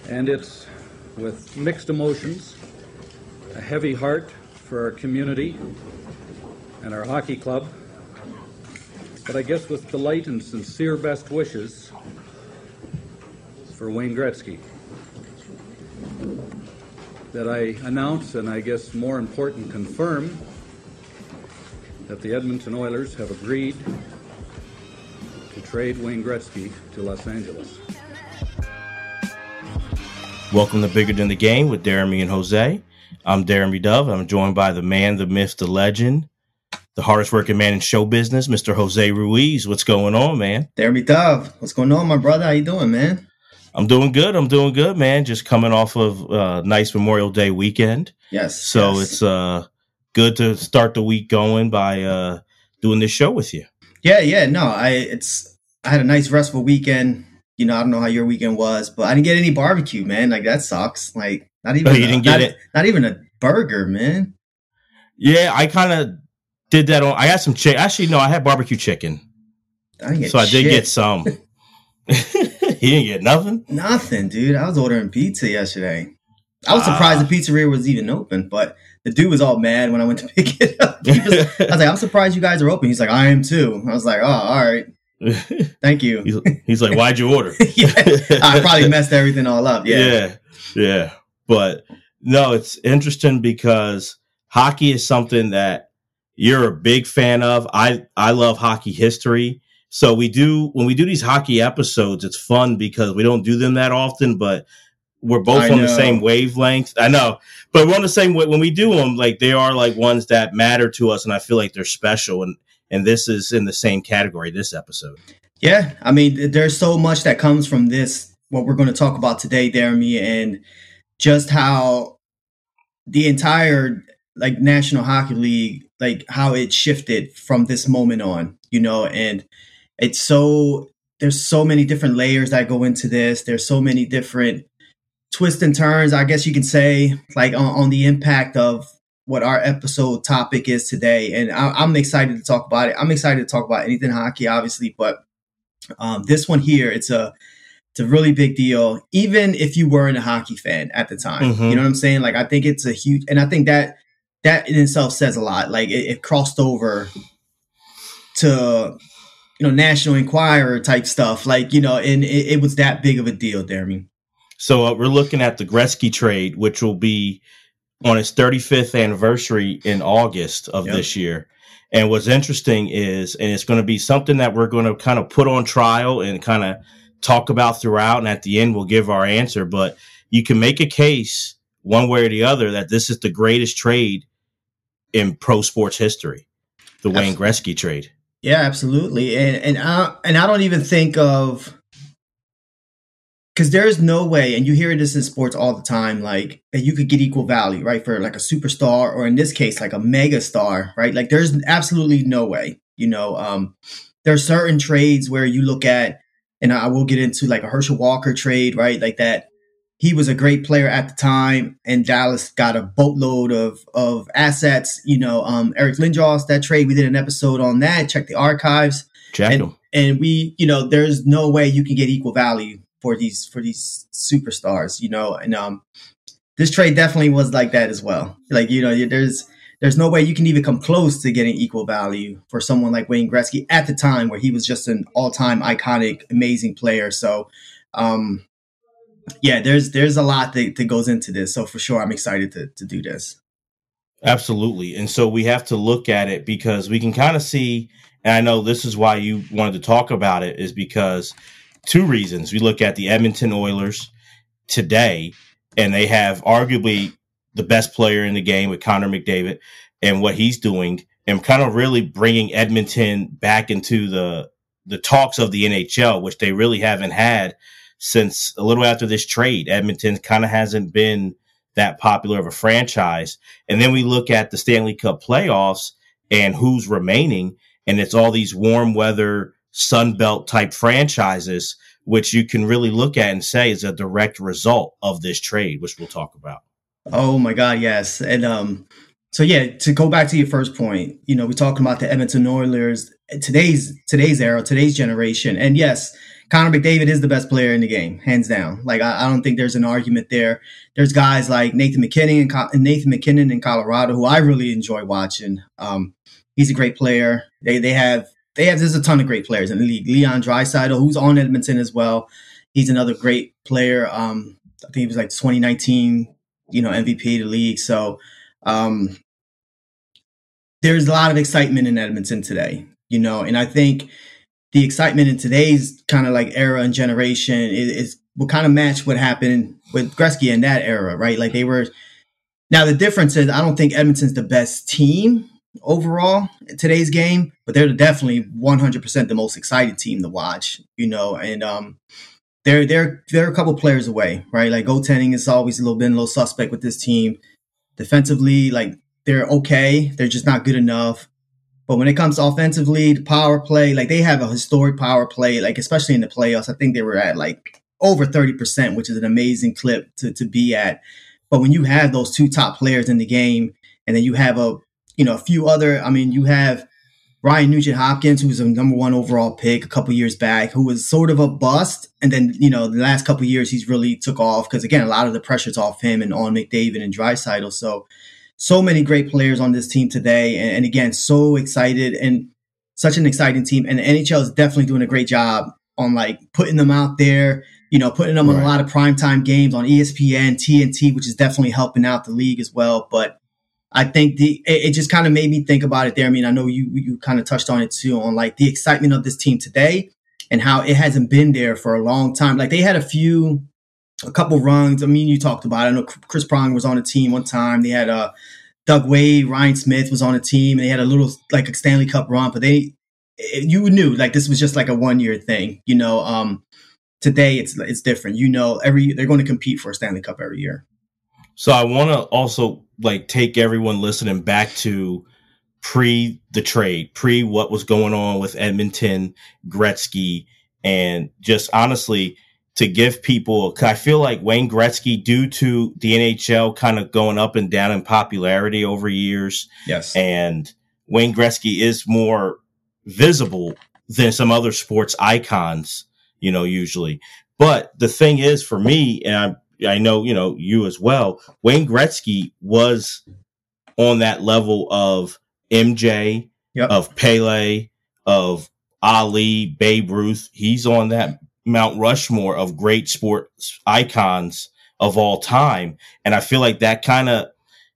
And it's with mixed emotions, a heavy heart for our community and our hockey club, but I guess with delight and sincere best wishes for Wayne Gretzky, that I announce, and I guess more important, confirm that the Edmonton Oilers have agreed to trade Wayne Gretzky to Los Angeles. Welcome to Bigger Than the Game with Jeremy and Jose. I'm Jeremy Dove. I'm joined by the man, the myth, the legend, the hardest working man in show business, Mr. Jose Ruiz. What's going on, man? Jeremy Dove. What's going on, my brother? How you doing, man? I'm doing good, man. Just coming off of a nice Memorial Day weekend. Yes. So It's good to start the week going by doing this show with you. Yeah. No, I had a nice restful weekend. You know, I don't know how your weekend was, but I didn't get any barbecue, man. Like, that sucks. Like, not even a burger, man. Yeah, I kind of did that I got some chicken. Actually, no, I had barbecue chicken. I did get some. You didn't get nothing? Nothing, dude. I was ordering pizza yesterday. I was surprised the pizzeria was even open, but the dude was all mad when I went to pick it up. I was like, I'm surprised you guys are open. He's like, I am too. I was like, oh, all right. Thank you. He's like, why'd you order? Yeah, I probably messed everything all up. Yeah. But no, it's interesting because hockey is something that you're a big fan of. I love hockey history. So when we do these hockey episodes, it's fun because we don't do them that often, but we're both on the same wavelength. I know, but we're on the same way when we do them. Like, they are like ones that matter to us, and I feel like they're special. And this is in the same category, this episode. Yeah. I mean, there's so much that comes from this, what we're going to talk about today, Jeremy, and just how the entire National Hockey League, how it shifted from this moment on, and there's so many different layers that go into this. There's so many different twists and turns, I guess you can say, on the impact of what our episode topic is today. And I'm excited to talk about it. I'm excited to talk about anything hockey, obviously, but this one here, it's a really big deal, even if you weren't a hockey fan at the time. Mm-hmm. You know what I'm saying? I think it's a huge, and I think that in itself says a lot. It crossed over to, National Enquirer type stuff, and it was that big of a deal, Jeremy. So we're looking at the Gretzky trade, which will be on its 35th anniversary in August of this year. And what's interesting is, and it's going to be something that we're going to kind of put on trial and kind of talk about throughout. And at the end, we'll give our answer. But you can make a case one way or the other that this is the greatest trade in pro sports history, the Wayne Gretzky trade. Yeah, absolutely. And I don't even think of, because there is no way, and you hear this in sports all the time, that you could get equal value, right, for a superstar, or in this case, a mega star, right? There's absolutely no way. There are certain trades where you look at, and I will get into a Herschel Walker trade, right? That he was a great player at the time, and Dallas got a boatload of assets. Eric Lindros, that trade, we did an episode on that. Check the archives. And we, there's no way you can get equal value for these superstars, and this trade definitely was like that as well. There's no way you can even come close to getting equal value for someone like Wayne Gretzky at the time, where he was just an all-time iconic, amazing player. So, there's a lot that goes into this. So for sure, I'm excited to do this. Absolutely. And so we have to look at it because we can kind of see, and I know this is why you wanted to talk about it, is because two reasons. We look at the Edmonton Oilers today, and they have arguably the best player in the game with Connor McDavid and what he's doing, and kind of really bringing Edmonton back into the talks of the NHL, which they really haven't had since a little after this trade. Edmonton kind of hasn't been that popular of a franchise. And then we look at the Stanley Cup playoffs and who's remaining, and it's all these warm weather Sunbelt type franchises, which you can really look at and say is a direct result of this trade, which we'll talk about. Oh my God, yes. And to go back to your first point, we're talking about the Edmonton Oilers, today's era, today's generation. And yes, Connor McDavid is the best player in the game, hands down. Like I don't think there's an argument there. There's guys like Nathan McKinnon in Colorado, who I really enjoy watching. He's a great player. They have there's a ton of great players in the league. Leon Draisaitl, who's on Edmonton as well. He's another great player. I think he was like 2019, MVP of the league. So there's a lot of excitement in Edmonton today, and I think the excitement in today's kind of like era and generation is will kind of match what happened with Gretzky in that era, right? Like they were. Now the difference is I don't think Edmonton's the best team overall in today's game, but they're definitely 100% the most exciting team to watch, and they're a couple players away, right? Like goaltending is always been a little suspect with this team. Defensively, like they're okay, they're just not good enough. But when it comes to offensively, the power play, like they have a historic power play, like especially in the playoffs. I think they were at like over 30%, which is an amazing clip to be at. But when you have those two top players in the game, and then you have a few other, you have Ryan Nugent-Hopkins, who was a number 1 overall pick a couple years back, who was sort of a bust. And then, the last couple of years, he's really took off because, again, a lot of the pressure's off him and on McDavid and Draisaitl. So many great players on this team today. And again, so excited and such an exciting team. And the NHL is definitely doing a great job on like putting them out there, putting them on a lot of primetime games on ESPN, TNT, which is definitely helping out the league as well. But I think it just kind of made me think about it there. I mean, I know you kind of touched on it too, on like the excitement of this team today and how it hasn't been there for a long time. Like they had a couple runs. I mean, you talked about it. I know Chris Pronger was on a team one time. They had Doug Wade, Ryan Smith was on a team, and they had a little like a Stanley Cup run. But you knew like this was just like a 1-year thing. Today it's different. They're going to compete for a Stanley Cup every year. So I want to also like take everyone listening back to pre the trade, pre what was going on with Edmonton, Gretzky, and just honestly to give people, I feel like Wayne Gretzky, due to the NHL kind of going up and down in popularity over years. Yes. And Wayne Gretzky is more visible than some other sports icons, usually. But the thing is for me, and I know, you as well, Wayne Gretzky was on that level of MJ, of Pele, of Ali, Babe Ruth. He's on that Mount Rushmore of great sports icons of all time. And I feel like that kind of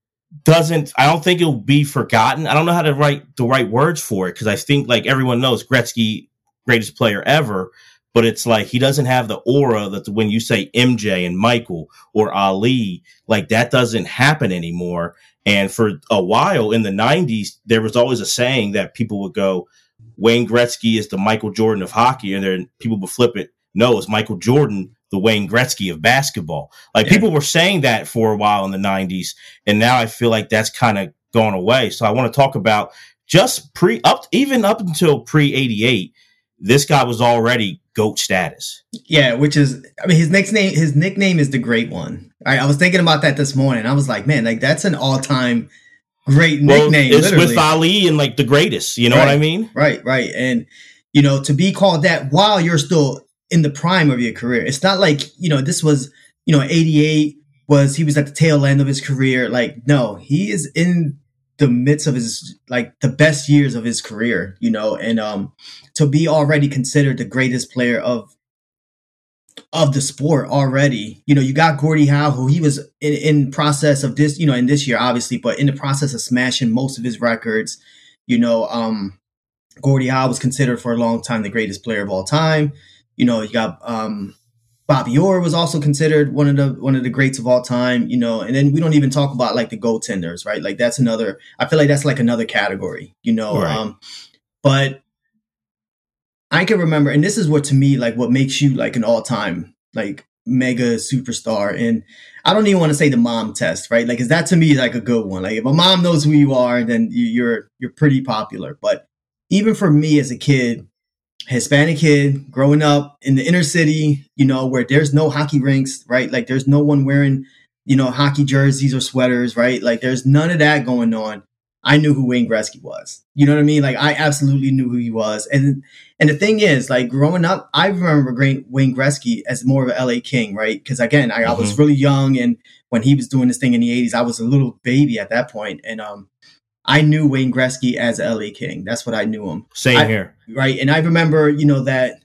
I don't think it'll be forgotten. I don't know how to write the right words for it because I think like everyone knows Gretzky, greatest player ever. But it's like he doesn't have the aura that when you say MJ and Michael or Ali, like that doesn't happen anymore. And for a while in the 90s, there was always a saying that people would go, Wayne Gretzky is the Michael Jordan of hockey. And then people would flip it. No, it's Michael Jordan, the Wayne Gretzky of basketball. People were saying that for a while in the 90s. And now I feel like that's kind of gone away. So I want to talk about just even up until pre-88, this guy was already GOAT status. Yeah, which is, his nickname is the Great One. I was thinking about that this morning. I was like, man, like that's an all-time great nickname. It's literally with Ali and like the greatest, you know what I mean? Right. And, to be called that while you're still in the prime of your career. It's not like, this was, 88 he was at the tail end of his career. Like, no, he is in the midst of his, like the best years of his career, and to be already considered the greatest player of the sport already. You got Gordie Howe, who he was in process of this, in this year, obviously, but in the process of smashing most of his records. Gordie Howe was considered for a long time the greatest player of all time. You got Bobby Orr was also considered one of the greats of all time, and then we don't even talk about like the goaltenders, right? Like that's I feel like that's like another category, Right. But I can remember, and this is what to me, like what makes you like an all-time, like mega superstar. And I don't even want to say the mom test, right? Like, 'cause that to me is like a good one. Like if a mom knows who you are, then you're pretty popular. But even for me as a kid, Hispanic kid growing up in the inner city, where there's no hockey rinks, right? Like there's no one wearing, hockey jerseys or sweaters, right? Like there's none of that going on. I knew who Wayne Gretzky was. You know what I mean? Like, I absolutely knew who he was. And the thing is, like, growing up, I remember Wayne Gretzky as more of an LA King, right? Because again, I was really young, and when he was doing this thing in the 80s, I was a little baby at that point. And I knew Wayne Gretzky as a LA King. That's what I knew him. Same here. Right. And I remember, that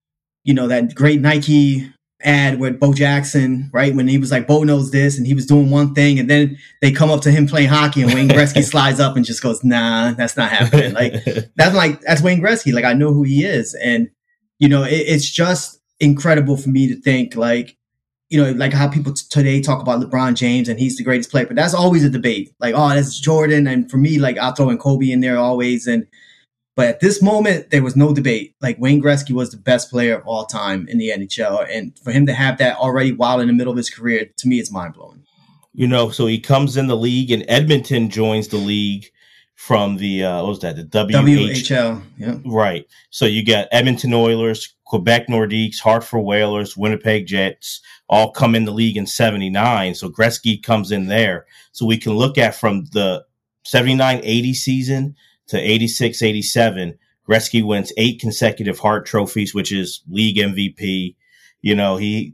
great Nike ad with Bo Jackson, right? When he was like, Bo knows this, and he was doing one thing, and then they come up to him playing hockey, and Wayne Gretzky slides up and just goes, nah, that's not happening. That's Wayne Gretzky. Like, I know who he is. And, it's just incredible for me to think, like, like how people today talk about LeBron James and he's the greatest player, but that's always a debate. Like, oh, that's Jordan. And for me, like, I'll throw in Kobe in there always. But at this moment, there was no debate. Like, Wayne Gretzky was the best player of all time in the NHL. And for him to have that already while in the middle of his career, to me, it's mind blowing. So he comes in the league, and Edmonton joins the league from the, the WHL. Yeah. Right. So you got Edmonton Oilers, Quebec Nordiques, Hartford Whalers, Winnipeg Jets, all come in the league in 79. So Gretzky comes in there. So we can look at from the 79-80 season to 86-87, Gretzky wins 8 consecutive Hart trophies, which is league MVP. He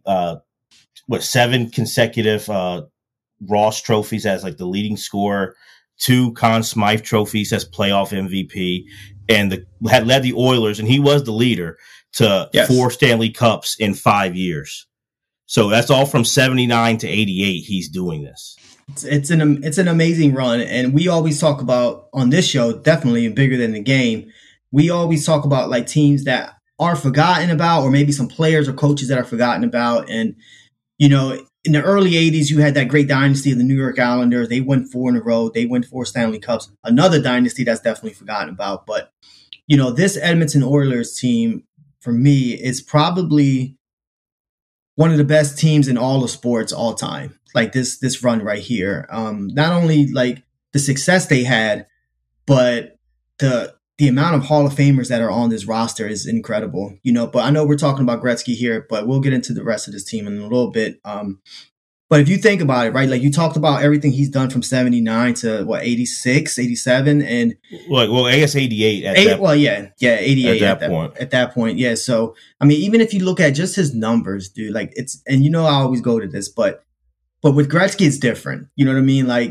7 consecutive Ross trophies as like the leading scorer, 2 Conn Smythe trophies as playoff MVP, and had led the Oilers, and he was the leader, to 4 Stanley Cups in 5 years. So that's all from 79 to 88. He's doing this. It's an amazing run, and we always talk about on this show, definitely bigger than the game. We always talk about like teams that are forgotten about, or maybe some players or coaches that are forgotten about. And in the early 80s, you had that great dynasty of the New York Islanders. They won 4 in a row. They won 4 Stanley Cups. Another dynasty that's definitely forgotten about. But this Edmonton Oilers team, for me, is probably one of the best teams in all of sports all time. Like this run right here. Not only like the success they had, but the amount of Hall of Famers that are on this roster is incredible. But I know we're talking about Gretzky here, but we'll get into the rest of this team in a little bit. But if you think about it, right, like you talked about everything he's done from 79 to 86, 87, and well, I guess 88 at that. Well, yeah, 88 at that point. At that point, yeah. So I mean, even if you look at just his numbers, dude, like and I always go to this, but with Gretzky, it's different. You know what I mean? Like,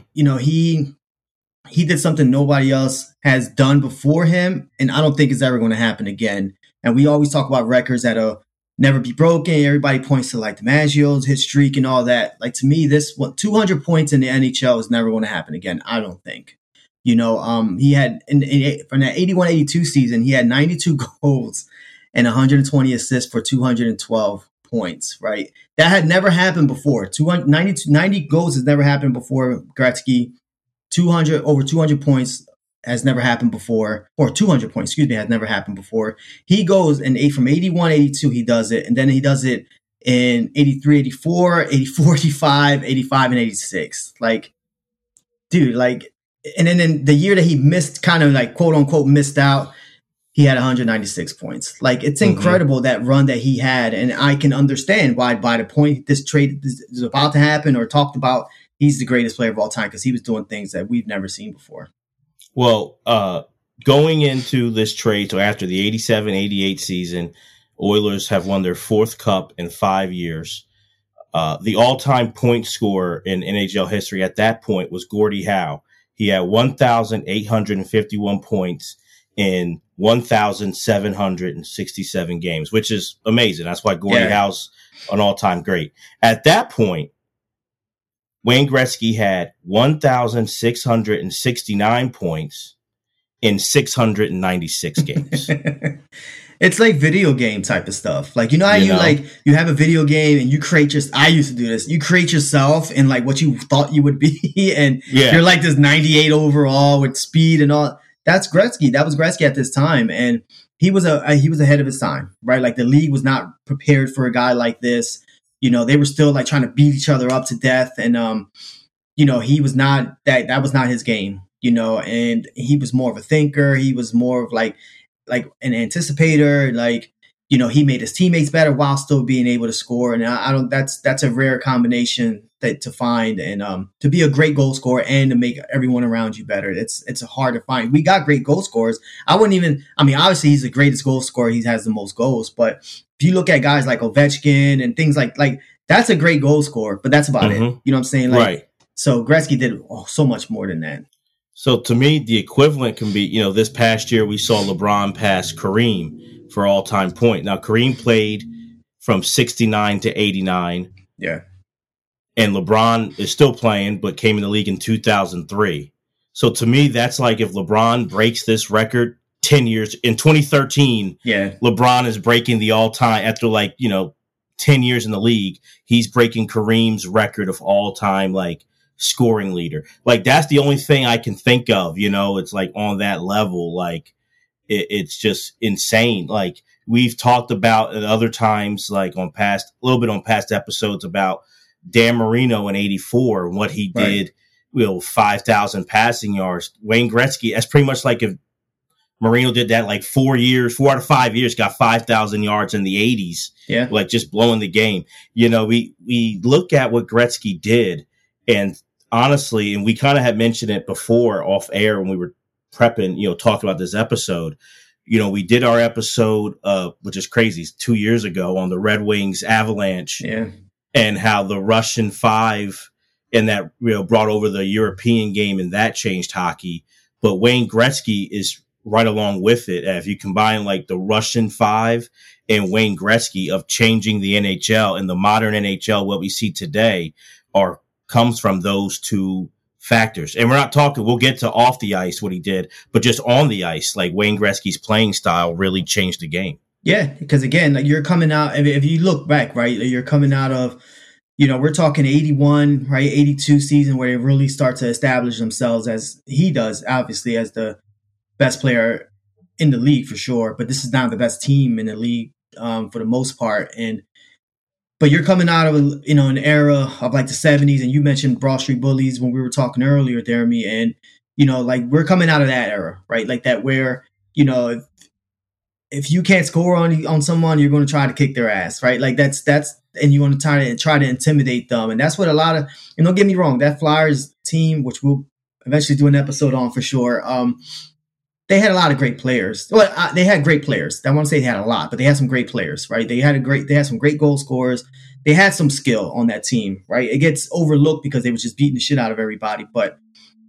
he did something nobody else has done before him, and I don't think it's ever going to happen again. And we always talk about records that'll never be broken. Everybody points to like DiMaggio's hit streak and all that. Like, to me, 200 points in the NHL is never going to happen again. I don't think. He had from that 81-82 season, he had 92 goals and 120 assists for 212 points. Right, that had never happened before. 90 goals has never happened before Gretzky. Over 200 points has never happened before, or 200 points, has never happened before. He goes from 81, 82, he does it. And then he does it in 83, 84, 84, 85, 85, and 86. Like, dude, like, and then in the year that he missed, kind of like quote unquote missed out, he had 196 points. Like, it's incredible that run that he had. And I can understand why by the point this trade is about to happen or talked about, he's the greatest player of all time, because he was doing things that we've never seen before. Well, going into this trade, so after the 87-88 season, Oilers have won their 4th cup in 5 years. The all-time point scorer in NHL history at that point was Gordie Howe. He had 1,851 points in 1,767 games, which is amazing. That's why Gordie Howe's an all-time great. At that point, Wayne Gretzky had 1,669 points in 696 games. It's like video game type of stuff. Like, how you have a video game and you create I used to do this. You create yourself and like what you thought you would be. And you're like this 98 overall with speed and all. That's Gretzky. That was Gretzky at this time. And he was ahead of his time, right? Like, the league was not prepared for a guy like this. They were still like trying to beat each other up to death. And, he was not that was not his game, and he was more of a thinker. He was more of like an anticipator. Like, he made his teammates better while still being able to score. And that's a rare combination that to find, and to be a great goal scorer and to make everyone around you better. It's hard to find. We got great goal scorers. Obviously he's the greatest goal scorer. He has the most goals, but if you look at guys like Ovechkin and things like that's a great goal scorer, but that's about it. You know what I'm saying? Right. So Gretzky did so much more than that. So to me, the equivalent can be, this past year we saw LeBron pass Kareem for all-time point. Now, Kareem played from 69 to 89. Yeah. And LeBron is still playing, but came in the league in 2003. So to me, that's like if LeBron breaks this record 10 years, in 2013, LeBron is breaking the all-time, after 10 years in the league, he's breaking Kareem's record of all-time, scoring leader. That's the only thing I can think of, it's on that level, it's just insane. We've talked about at other times, on past episodes about Dan Marino in 84 and what he did, 5,000 passing yards. Wayne Gretzky, that's pretty much like if Marino did that 4 out of 5 years, got 5,000 yards in the 80s. Yeah. Just blowing the game. We look at what Gretzky did, and honestly, and we kind of had mentioned it before off air when we were prepping, talking about this episode. We did our episode, which is crazy, 2 years ago on the Red Wings Avalanche, and how the Russian Five and that brought over the European game, and that changed hockey. But Wayne Gretzky is right along with it. If you combine the Russian Five and Wayne Gretzky of changing the NHL, and the modern NHL, what we see today, comes from those two factors. And we're not talking, we'll get to off the ice what he did, but just on the ice, Wayne Gretzky's playing style really changed the game. Yeah, because again, you're coming out, if you look back, right, you're coming out of, we're talking 81, right, 82 season where they really start to establish themselves, as he does, obviously, as the best player in the league for sure. But this is not the best team in the league for the most part. But you're coming out of an era of the 70s, and you mentioned Broad Street Bullies when we were talking earlier, Jeremy, and we're coming out of that era, right? That where if you can't score on someone, you're going to try to kick their ass, right? That's and you want to try to intimidate them, and that's what a lot of, and don't get me wrong, that Flyers team, which we'll eventually do an episode on for sure. They had a lot of great players. Well, they had great players. I won't say they had a lot, but they had some great players, right? They had some great goal scorers. They had some skill on that team, right? It gets overlooked because they were just beating the shit out of everybody. But,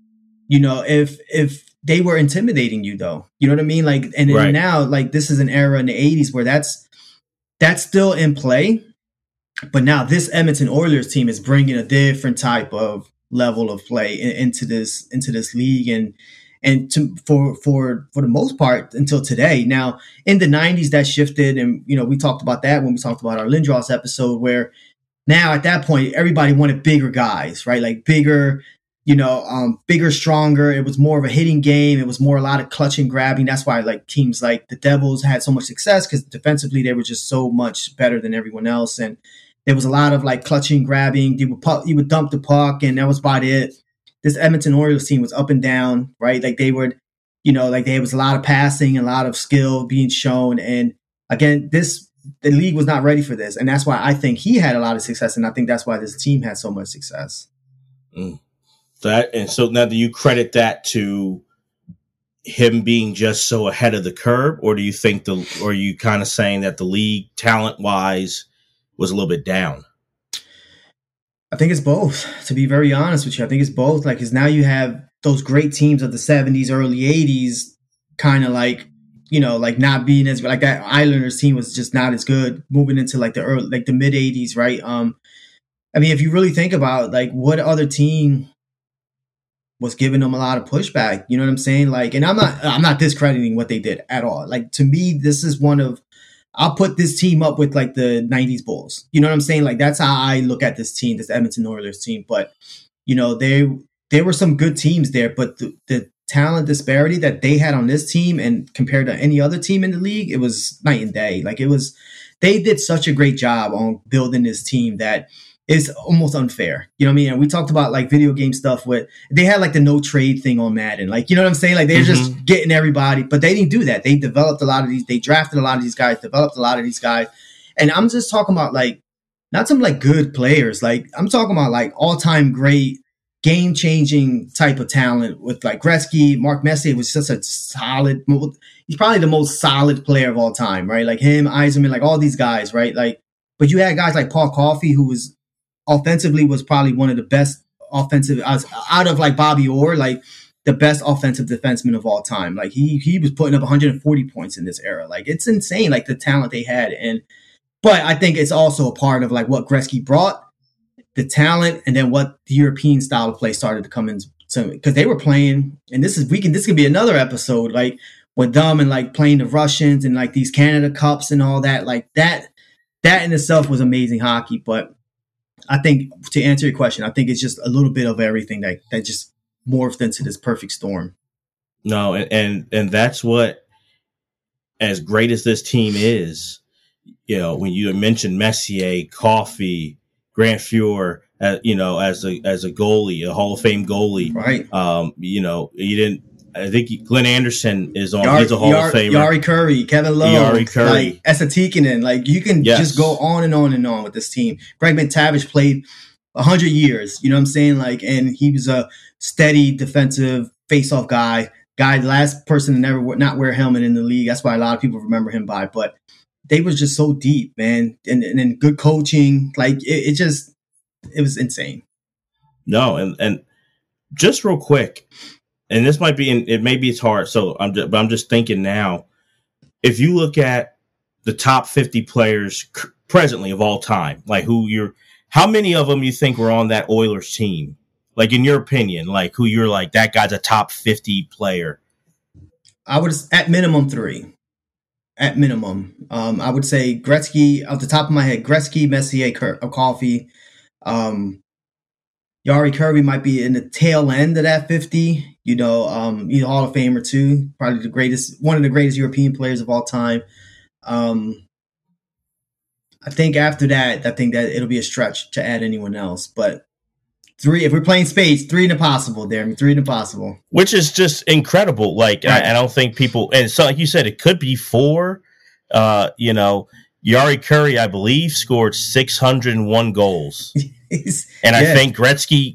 if they were intimidating you, though, you know what I mean? And now, this is an era in the 80s where that's still in play. But now this Edmonton Oilers team is bringing a different type of level of play into this league, and for the most part until today. Now in the 90s that shifted, and we talked about that when we talked about our Lindros episode, where now at that point everybody wanted bigger guys, right? Bigger, bigger, stronger. It was more of a hitting game. It was more a lot of clutch and grabbing. That's why teams like the Devils had so much success, because defensively they were just so much better than everyone else, and there was a lot of clutching, grabbing. You would dump the puck, and that was about it. This Edmonton Orioles team was up and down, right? They would, there was a lot of passing, a lot of skill being shown. And again, the league was not ready for this. And that's why I think he had a lot of success. And I think that's why this team had so much success. So now do you credit that to him being just so ahead of the curve? Or do you think or are you kind of saying that the league talent wise was a little bit down? I think it's both, to be very honest with you. I think it's both. Because now you have those great teams of the 70s, early 80s, kind of not being as good. That Islanders team was just not as good moving into the mid 80s, right? If you really think about what other team was giving them a lot of pushback, you know what I'm saying? And I'm not discrediting what they did at all. To me, this is one of, I'll put this team up with the 90s Bulls. You know what I'm saying? That's how I look at this team, this Edmonton Oilers team. But, there were some good teams there, but the talent disparity that they had on this team and compared to any other team in the league, it was night and day. They did such a great job on building this team that is almost unfair. You know what I mean? And we talked about video game stuff they had the no trade thing on Madden. You know what I'm saying? They're just getting everybody, but they didn't do that. They developed a lot of these, they drafted a lot of these guys, developed a lot of these guys. And I'm just talking about not some like good players. Like I'm talking about like all-time great, game-changing type of talent with like Gretzky. Mark Messier was just a solid. He's probably the most solid player of all time, right? Like him, Eisenman, like all these guys, right? Like, but you had guys like Paul Coffey, who was offensively was probably one of the best offensive out of like Bobby Orr, like the best offensive defenseman of all time. Like he was putting up 140 points in this era. Like it's insane, like the talent they had. But I think it's also a part of like what Gretzky brought, the talent, and then what the European style of play started to come in. So because they were playing, and this could be another episode, like with them and like playing the Russians and like these Canada Cups and all that. Like that in itself was amazing hockey. But I think to answer your question, I think it's just a little bit of everything that just morphed into this perfect storm. No, and that's what, as great as this team is, you know, when you mentioned Messier, Coffey, Grant Fuhr, you know, as a goalie, a Hall of Fame goalie, right? You know, you didn't. I think Glenn Anderson is on. He's a Hall of Famer. Jari Kurri, Kevin Lowe, Jari Kurri, like Esa Tikkanen. Like you can just go on and on and on with this team. Greg McTavish played 100 years. You know what I'm saying? Like, and he was a steady defensive face-off guy. The last person to never not wear a helmet in the league. That's why a lot of people remember him by. But they was just so deep, man, and then good coaching. Like it was insane. No, and just real quick. And this might be, maybe it's hard. So but I'm just thinking now, if you look at the top 50 players presently of all time, like how many of them you think were on that Oilers team? Like in your opinion, like who you're like, that guy's a top 50 player. I would, at minimum 3. At minimum. I would say Gretzky, off the top of my head, Gretzky, Messier, Coffey, Jari Kurri might be in the tail end of that 50. You know, he's a Hall of Famer too. Probably one of the greatest European players of all time. I think after that, I think that it'll be a stretch to add anyone else. But 3, if we're playing spades, 3 in the possible, Darren. 3 in the possible. Which is just incredible. Like, right. I don't think people, and so like you said, it could be 4. You know, Jari Kurri, I believe, scored 601 goals. And I think Gretzky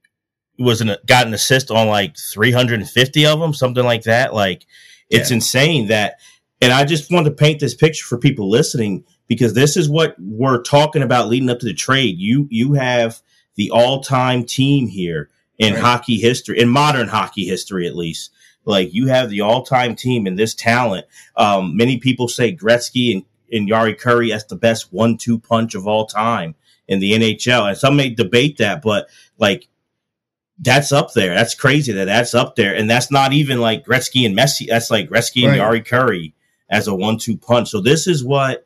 got an assist on like 350 of them, something like that. Like, it's insane that, and I just wanted to paint this picture for people listening, because this is what we're talking about leading up to the trade. You have the all-time team here in hockey history, in modern hockey history at least. Like, you have the all-time team and this talent. Many people say Gretzky and Jari Kurri as the best 1-2 punch of all time in the NHL. And some may debate that, but like, that's up there. That's crazy that's up there. And that's not even like Gretzky and Messi. That's like Gretzky and Jari Kurri as a 1-2 punch. So this is what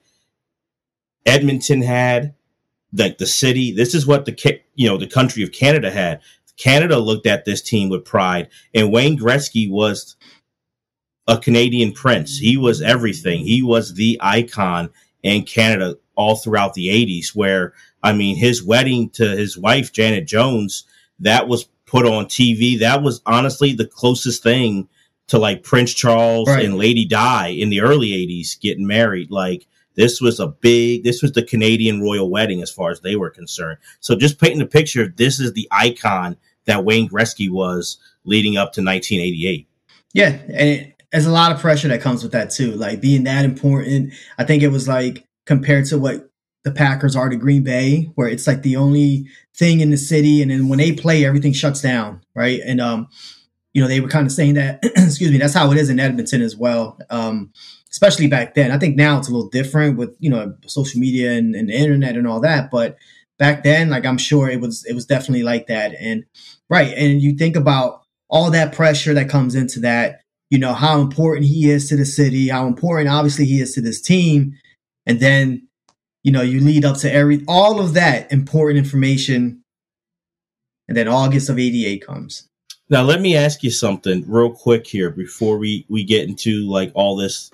Edmonton had, like the city. This is what the country of Canada had. Canada looked at this team with pride, and Wayne Gretzky was a Canadian prince. He was everything. He was the icon in Canada all throughout the 80s, where, I mean, his wedding to his wife, Janet Jones, that was put on TV. That was honestly the closest thing to like Prince Charles and Lady Di in the early 80s getting married. Like, this was the Canadian royal wedding as far as they were concerned. So just painting the picture, this is the icon that Wayne Gretzky was leading up to 1988. Yeah, and there's a lot of pressure that comes with that too. Like, being that important, I think it was like compared to what the Packers are to Green Bay, where it's like the only thing in the city, and then when they play, everything shuts down, right? And they were kind of saying that, excuse me, that's how it is in Edmonton as well. Especially back then. I think now it's a little different with, social media and the internet and all that. But back then, like, I'm sure it was definitely like that. And and you think about all that pressure that comes into that, how important he is to the city, how important obviously he is to this team. And then, you lead up to all of that important information. And then August of 88 comes. Now, let me ask you something real quick here before we get into like all this.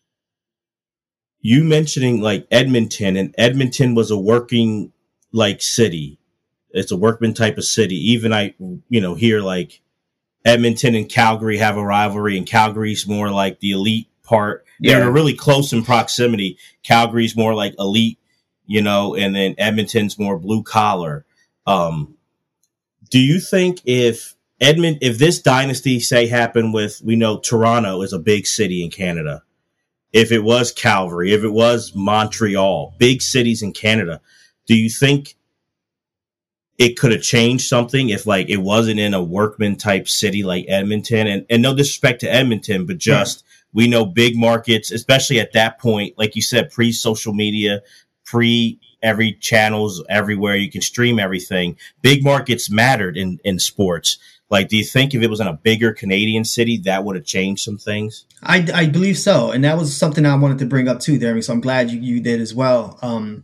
You mentioning like Edmonton, and Edmonton was a working like city. It's a workman type of city. Even here like Edmonton and Calgary have a rivalry, and Calgary's more like the elite part. They're really close in proximity. Calgary's more like elite and then Edmonton's more blue collar. Do you think if this dynasty, say, happened with, we know Toronto is a big city in Canada, if it was Calgary, if it was Montreal, big cities in Canada, do you think it could have changed something if, like, it wasn't in a workman type city like Edmonton? And no disrespect to Edmonton, but just we know big markets, especially at that point, like you said, pre-social media, every channels everywhere, you can stream everything. Big markets mattered in sports. Like, do you think if it was in a bigger Canadian city, that would have changed some things? I believe so. And that was something I wanted to bring up too, Jeremy. So I'm glad you did as well.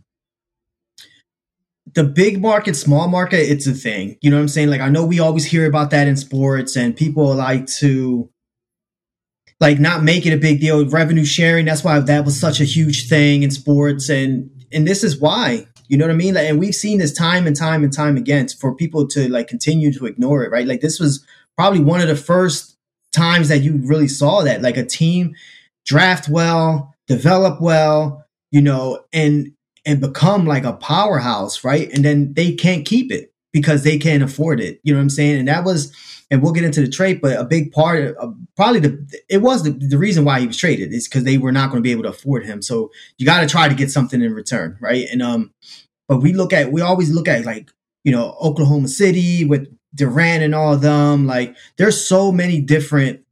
The big market, small market, it's a thing. You know what I'm saying? Like, I know we always hear about that in sports, and people like to not make it a big deal. Revenue sharing, that's why that was such a huge thing in sports. And this is why, you know what I mean? And we've seen this time and time and time again for people to continue to ignore it, right? Like, this was probably one of the first times that you really saw that, like, a team draft well, develop well, and become like a powerhouse, right? And then they can't keep it because they can't afford it. You know what I'm saying? And that was, and we'll get into the trade, but a big part of probably the reason why he was traded is because they were not going to be able to afford him. So you got to try to get something in return, right? And but we always look at Oklahoma City with Durant and all of them. Like, there's so many different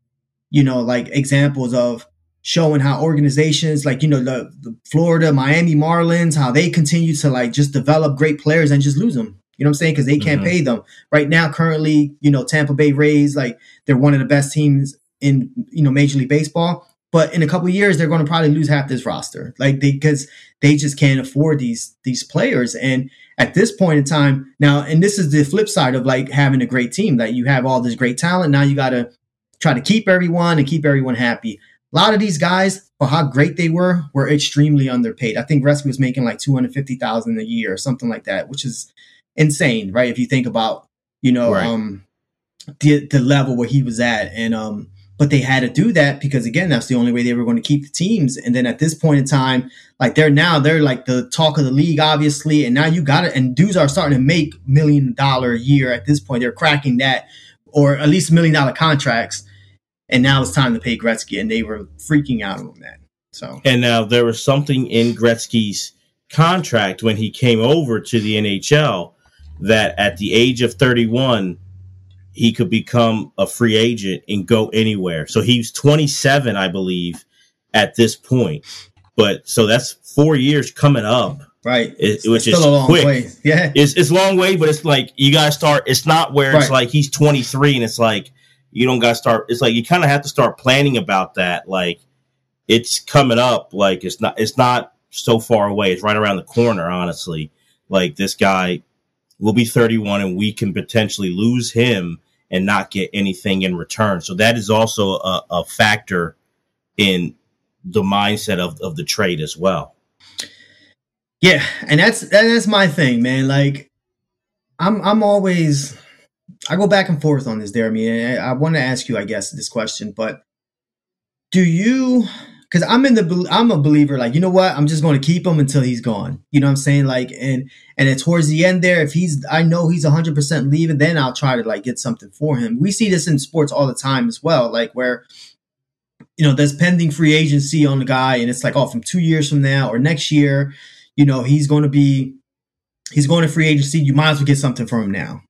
examples of showing how organizations the Florida, Miami Marlins, how they continue to just develop great players and just lose them. You know what I'm saying? Because they can't pay them. Right now, currently, Tampa Bay Rays, they're one of the best teams in, Major League Baseball. But in a couple of years, they're going to probably lose half this roster, because they just can't afford these players. And at this point in time now, and this is the flip side of having a great team, that you have all this great talent. Now you got to try to keep everyone and keep everyone happy. A lot of these guys, for how great they were extremely underpaid. I think Gretzky was making $250,000 a year or something like that, which is insane, right? If you think about, right. The level where he was at. And but they had to do that because, again, that's the only way they were going to keep the teams. And then at this point in time, they're the talk of the league, obviously. And now you got it. And dudes are starting to make $1 million a year at this point. They're cracking that, or at least $1 million contracts. And now it's time to pay Gretzky, and they were freaking out on that. So, and now there was something in Gretzky's contract when he came over to the NHL that at the age of 31, he could become a free agent and go anywhere. So he's 27, I believe, at this point. But so that's 4 years coming up. Right. Which is still a long quick. Way. Yeah. It's a long way, but it's you got to start. It's not where it's he's 23 and it's you don't got to start. It's you kind of have to start planning about that. It's coming up. It's not so far away. It's right around the corner, honestly. This guy will be 31 and we can potentially lose him and not get anything in return. So that is also a factor in the mindset of the trade as well. Yeah. And that's my thing, man. I'm always, I go back and forth on this, Jeremy. And I want to ask you, I guess, this question, but do you, because I'm a believer, you know what? I'm just going to keep him until he's gone. You know what I'm saying? And then towards the end there, if I know he's 100% leaving, then I'll try to get something for him. We see this in sports all the time as well, where, there's pending free agency on the guy and it's from 2 years from now or next year, he's going to free agency. You might as well get something from him now.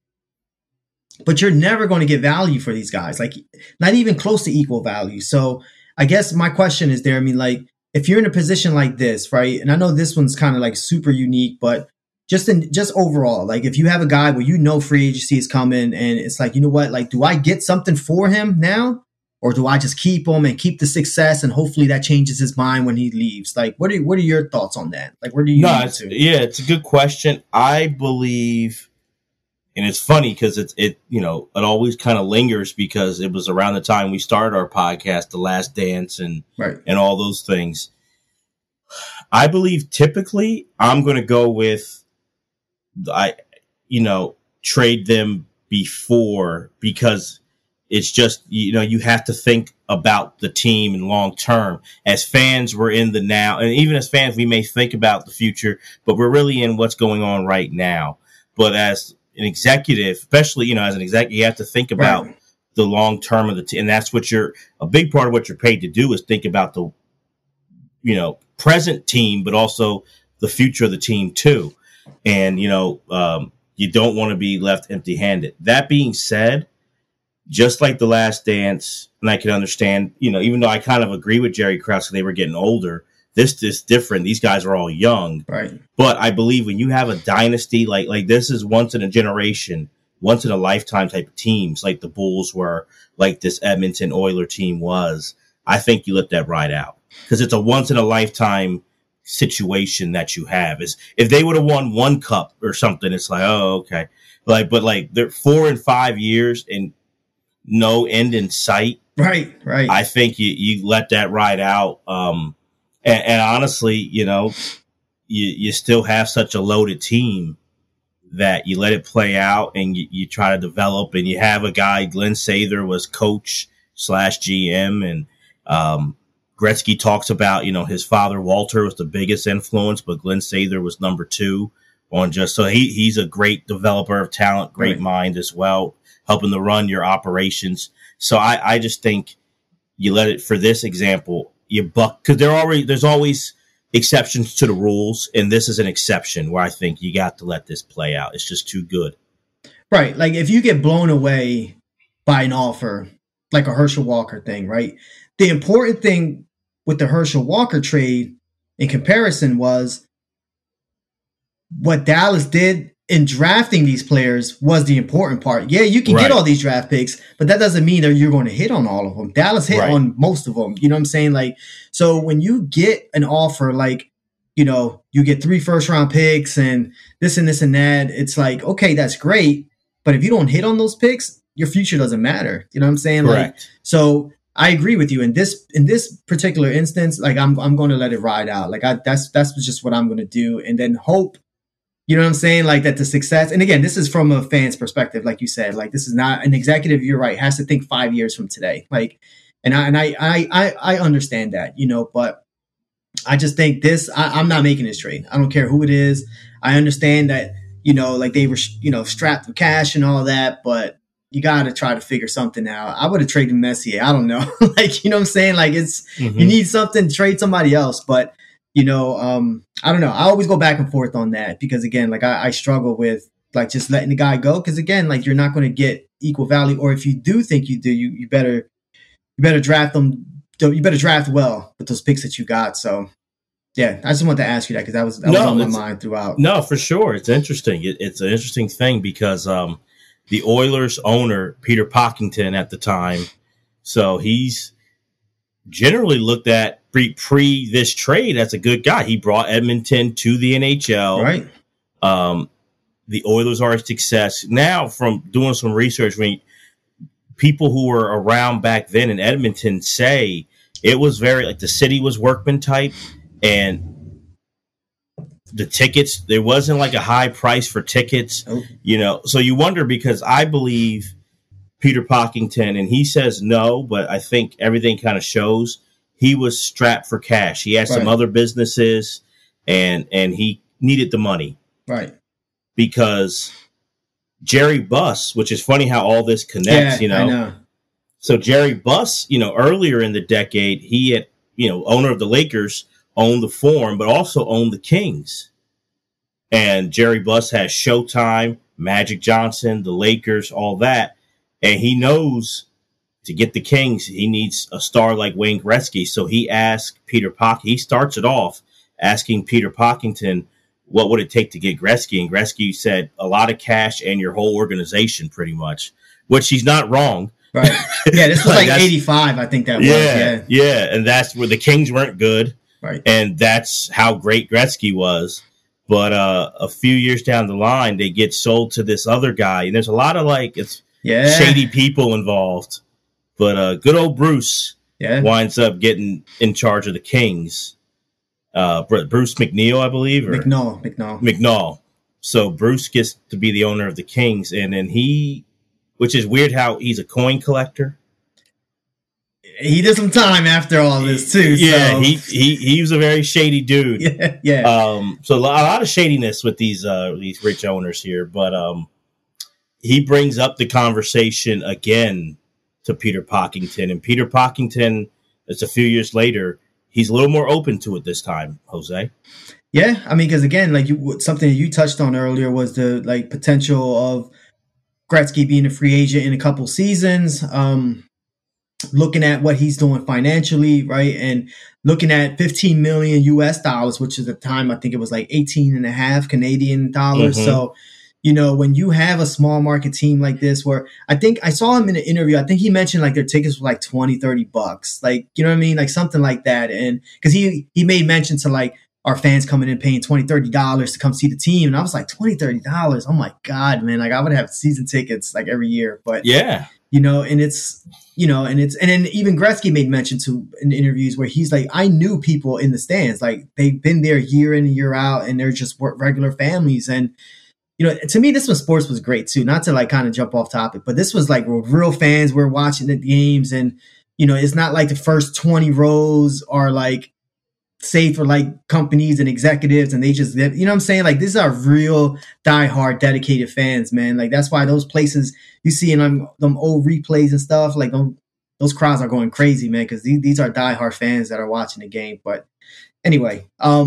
But you're never going to get value for these guys, not even close to equal value. So I guess my question is there. I mean, if you're in a position like this, right? And I know this one's kind of super unique, but just overall, if you have a guy where free agency is coming and it's you know what, do I get something for him now? Or do I just keep him and keep the success and hopefully that changes his mind when he leaves? What are your thoughts on that? Where do you it's a good question. I believe. And it's funny because it always kind of lingers because it was around the time we started our podcast, The Last Dance and all those things. I believe typically I'm going to go with trade them before, because It's just, you have to think about the team in long term. As fans, we're in the now. And even as fans, we may think about the future, but we're really in what's going on right now. But as an executive, especially, as an executive, you have to think about the long term of the team. And that's what a big part of what you're paid to do is think about the, present team, but also the future of the team too. And, you don't want to be left empty handed. That being said, just like The Last Dance, and I can understand, even though I kind of agree with Jerry Krause, they were getting older, this is different. These guys are all young. Right. But I believe when you have a dynasty, like this is once in a generation, once in a lifetime type of teams, like the Bulls were, like this Edmonton Oiler team was, I think you let that ride out. Because it's a once in a lifetime situation that you have. Is if they would have won one cup or something, it's like, oh, okay. But they're 4 and 5 years and no end in sight. Right. I think you let that ride out. And honestly, you still have such a loaded team that you let it play out and you try to develop. And you have a guy, Glenn Sather was coach / GM, and Gretzky talks about, his father Walter was the biggest influence, but Glenn Sather was number 2 on so he's a great developer of talent, great mind as well, helping to run your operations. So I just think you let it, for this example, you buck, because there's always exceptions to the rules, and this is an exception where I think you got to let this play out. It's just too good. Right. Like if you get blown away by an offer, like a Herschel Walker thing, right? The important thing with the Herschel Walker trade in comparison was what Dallas did in drafting these players was the important part. Yeah, you can get all these draft picks, but that doesn't mean that you're going to hit on all of them. Dallas hit on most of them. You know what I'm saying? Like, so when you get an offer, like, you get 3 first-round picks and this and this and that, it's like, okay, that's great. But if you don't hit on those picks, your future doesn't matter. You know what I'm saying? Correct. Like, so I agree with you in this particular instance. Like, I'm going to let it ride out. Like, that's just what I'm going to do, and then hope. You know what I'm saying? Like that the success, and again, this is from a fan's perspective, like you said. Like this is not an executive. You're right. Has to think 5 years from today. Like, and I understand that. But I just think this. I'm not making this trade. I don't care who it is. I understand that. Like they were strapped with cash and all that, but you got to try to figure something out. I would have traded Messier. I don't know. Like, you know what I'm saying? Like it's, you need something, trade somebody else. But, I don't know. I always go back and forth on that because again, like I struggle with like just letting the guy go. Cause again, like you're not going to get equal value. Or if you do think you do, you better draft them. You better draft well with those picks that you got. So yeah, I just wanted to ask you that because that was on my mind throughout. No, for sure. It's interesting. It's an interesting thing because, the Oilers owner, Peter Pocklington at the time, so he's generally looked at pre this trade as a good guy. He brought Edmonton to the NHL. Right. The Oilers are a success. Now, from doing some research, people who were around back then in Edmonton say it was very, like the city was workman type, and the tickets, there wasn't like a high price for tickets, so you wonder because I believe Peter Pocklington, and he says no, but I think everything kind of shows he was strapped for cash. He had some other businesses and he needed the money. Right. Because Jerry Buss, which is funny how all this connects, I know. So Jerry Buss, earlier in the decade, he had, owner of the Lakers, owned the Forum, but also owned the Kings. And Jerry Buss has Showtime, Magic Johnson, the Lakers, all that. And he knows to get the Kings, he needs a star like Wayne Gretzky. So he asked he starts it off asking Peter Pocklington, what would it take to get Gretzky? And Gretzky said, a lot of cash and your whole organization, pretty much, which he's not wrong. Right. Yeah, this was like 85, I think that was. Yeah. And that's where the Kings weren't good. Right. And that's how great Gretzky was. But a few years down the line, they get sold to this other guy. And there's a lot of shady people involved. But good old Bruce winds up getting in charge of the Kings. Bruce McNeil, I believe. Or McNall. McNall. So Bruce gets to be the owner of the Kings. And then he which is weird how he's a coin collector. He did some time after all this too. Yeah, so. he was a very shady dude. Yeah. So a lot of shadiness with these rich owners here, but he brings up the conversation again to Peter Pockington, and Peter Pockington, it's a few years later, he's a little more open to it this time, Jose. Yeah, I mean, because again, like something that you touched on earlier was the like potential of Gretzky being a free agent in a couple seasons. Looking at what he's doing financially, right, and looking at 15 million US dollars, which at the time I think it was like 18 and a half Canadian dollars. Mm-hmm. So, when you have a small market team like this, where I think I saw him in an interview, I think he mentioned like their tickets were like $20-$30, like, you know what I mean? Like something like that. And because he made mention to like our fans coming in paying $20-$30 to come see the team. And I was like, $20-$30. Oh my God, man. Like I would have season tickets like every year, but yeah, and then even Gretzky made mention to in interviews where he's like, I knew people in the stands, like they've been there year in and year out, and they're just regular families. And to me, this one sports was great too. Not to like kind of jump off topic, but this was like real fans were watching the games, and it's not like the first 20 rows are like saved for like companies and executives, and they just what I'm saying? Like these are real diehard dedicated fans, man. Like that's why those places you see in them old replays and stuff, like those crowds are going crazy, man, because these are diehard fans that are watching the game. But anyway,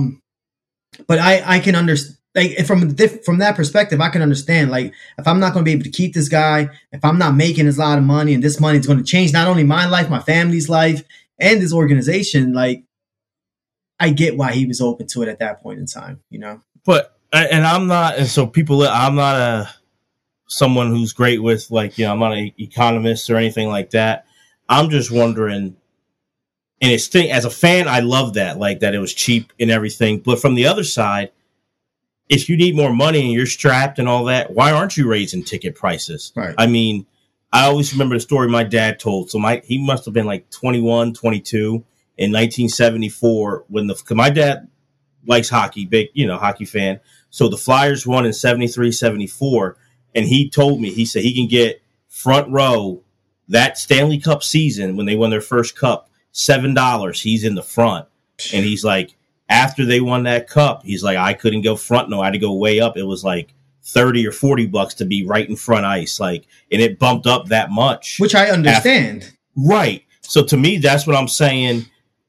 but I can understand, like from that perspective, I can understand, like if I'm not going to be able to keep this guy, if I'm not making a lot of money, and this money is going to change not only my life, my family's life, and this organization, like I get why he was open to it at that point in time, But I'm not, and so I'm not someone who's great with like I'm not an economist or anything like that. I'm just wondering, and as a fan, I love that, like that it was cheap and everything. But from the other side, if you need more money and you're strapped and all that, why aren't you raising ticket prices? Right. I mean, I always remember the story my dad told. So he must have been like 21, 22 in 1974 when my dad likes hockey, big, hockey fan. So the Flyers won in 73, 74. And he told me, he said he can get front row that Stanley Cup season when they won their first cup, $7. He's in the front. And he's like, after they won that cup, he's like, I couldn't go front. No, I had to go way up. It was like $30 or $40 to be right in front ice. Like, and it bumped up that much. Which I understand. Right. So to me, that's what I'm saying.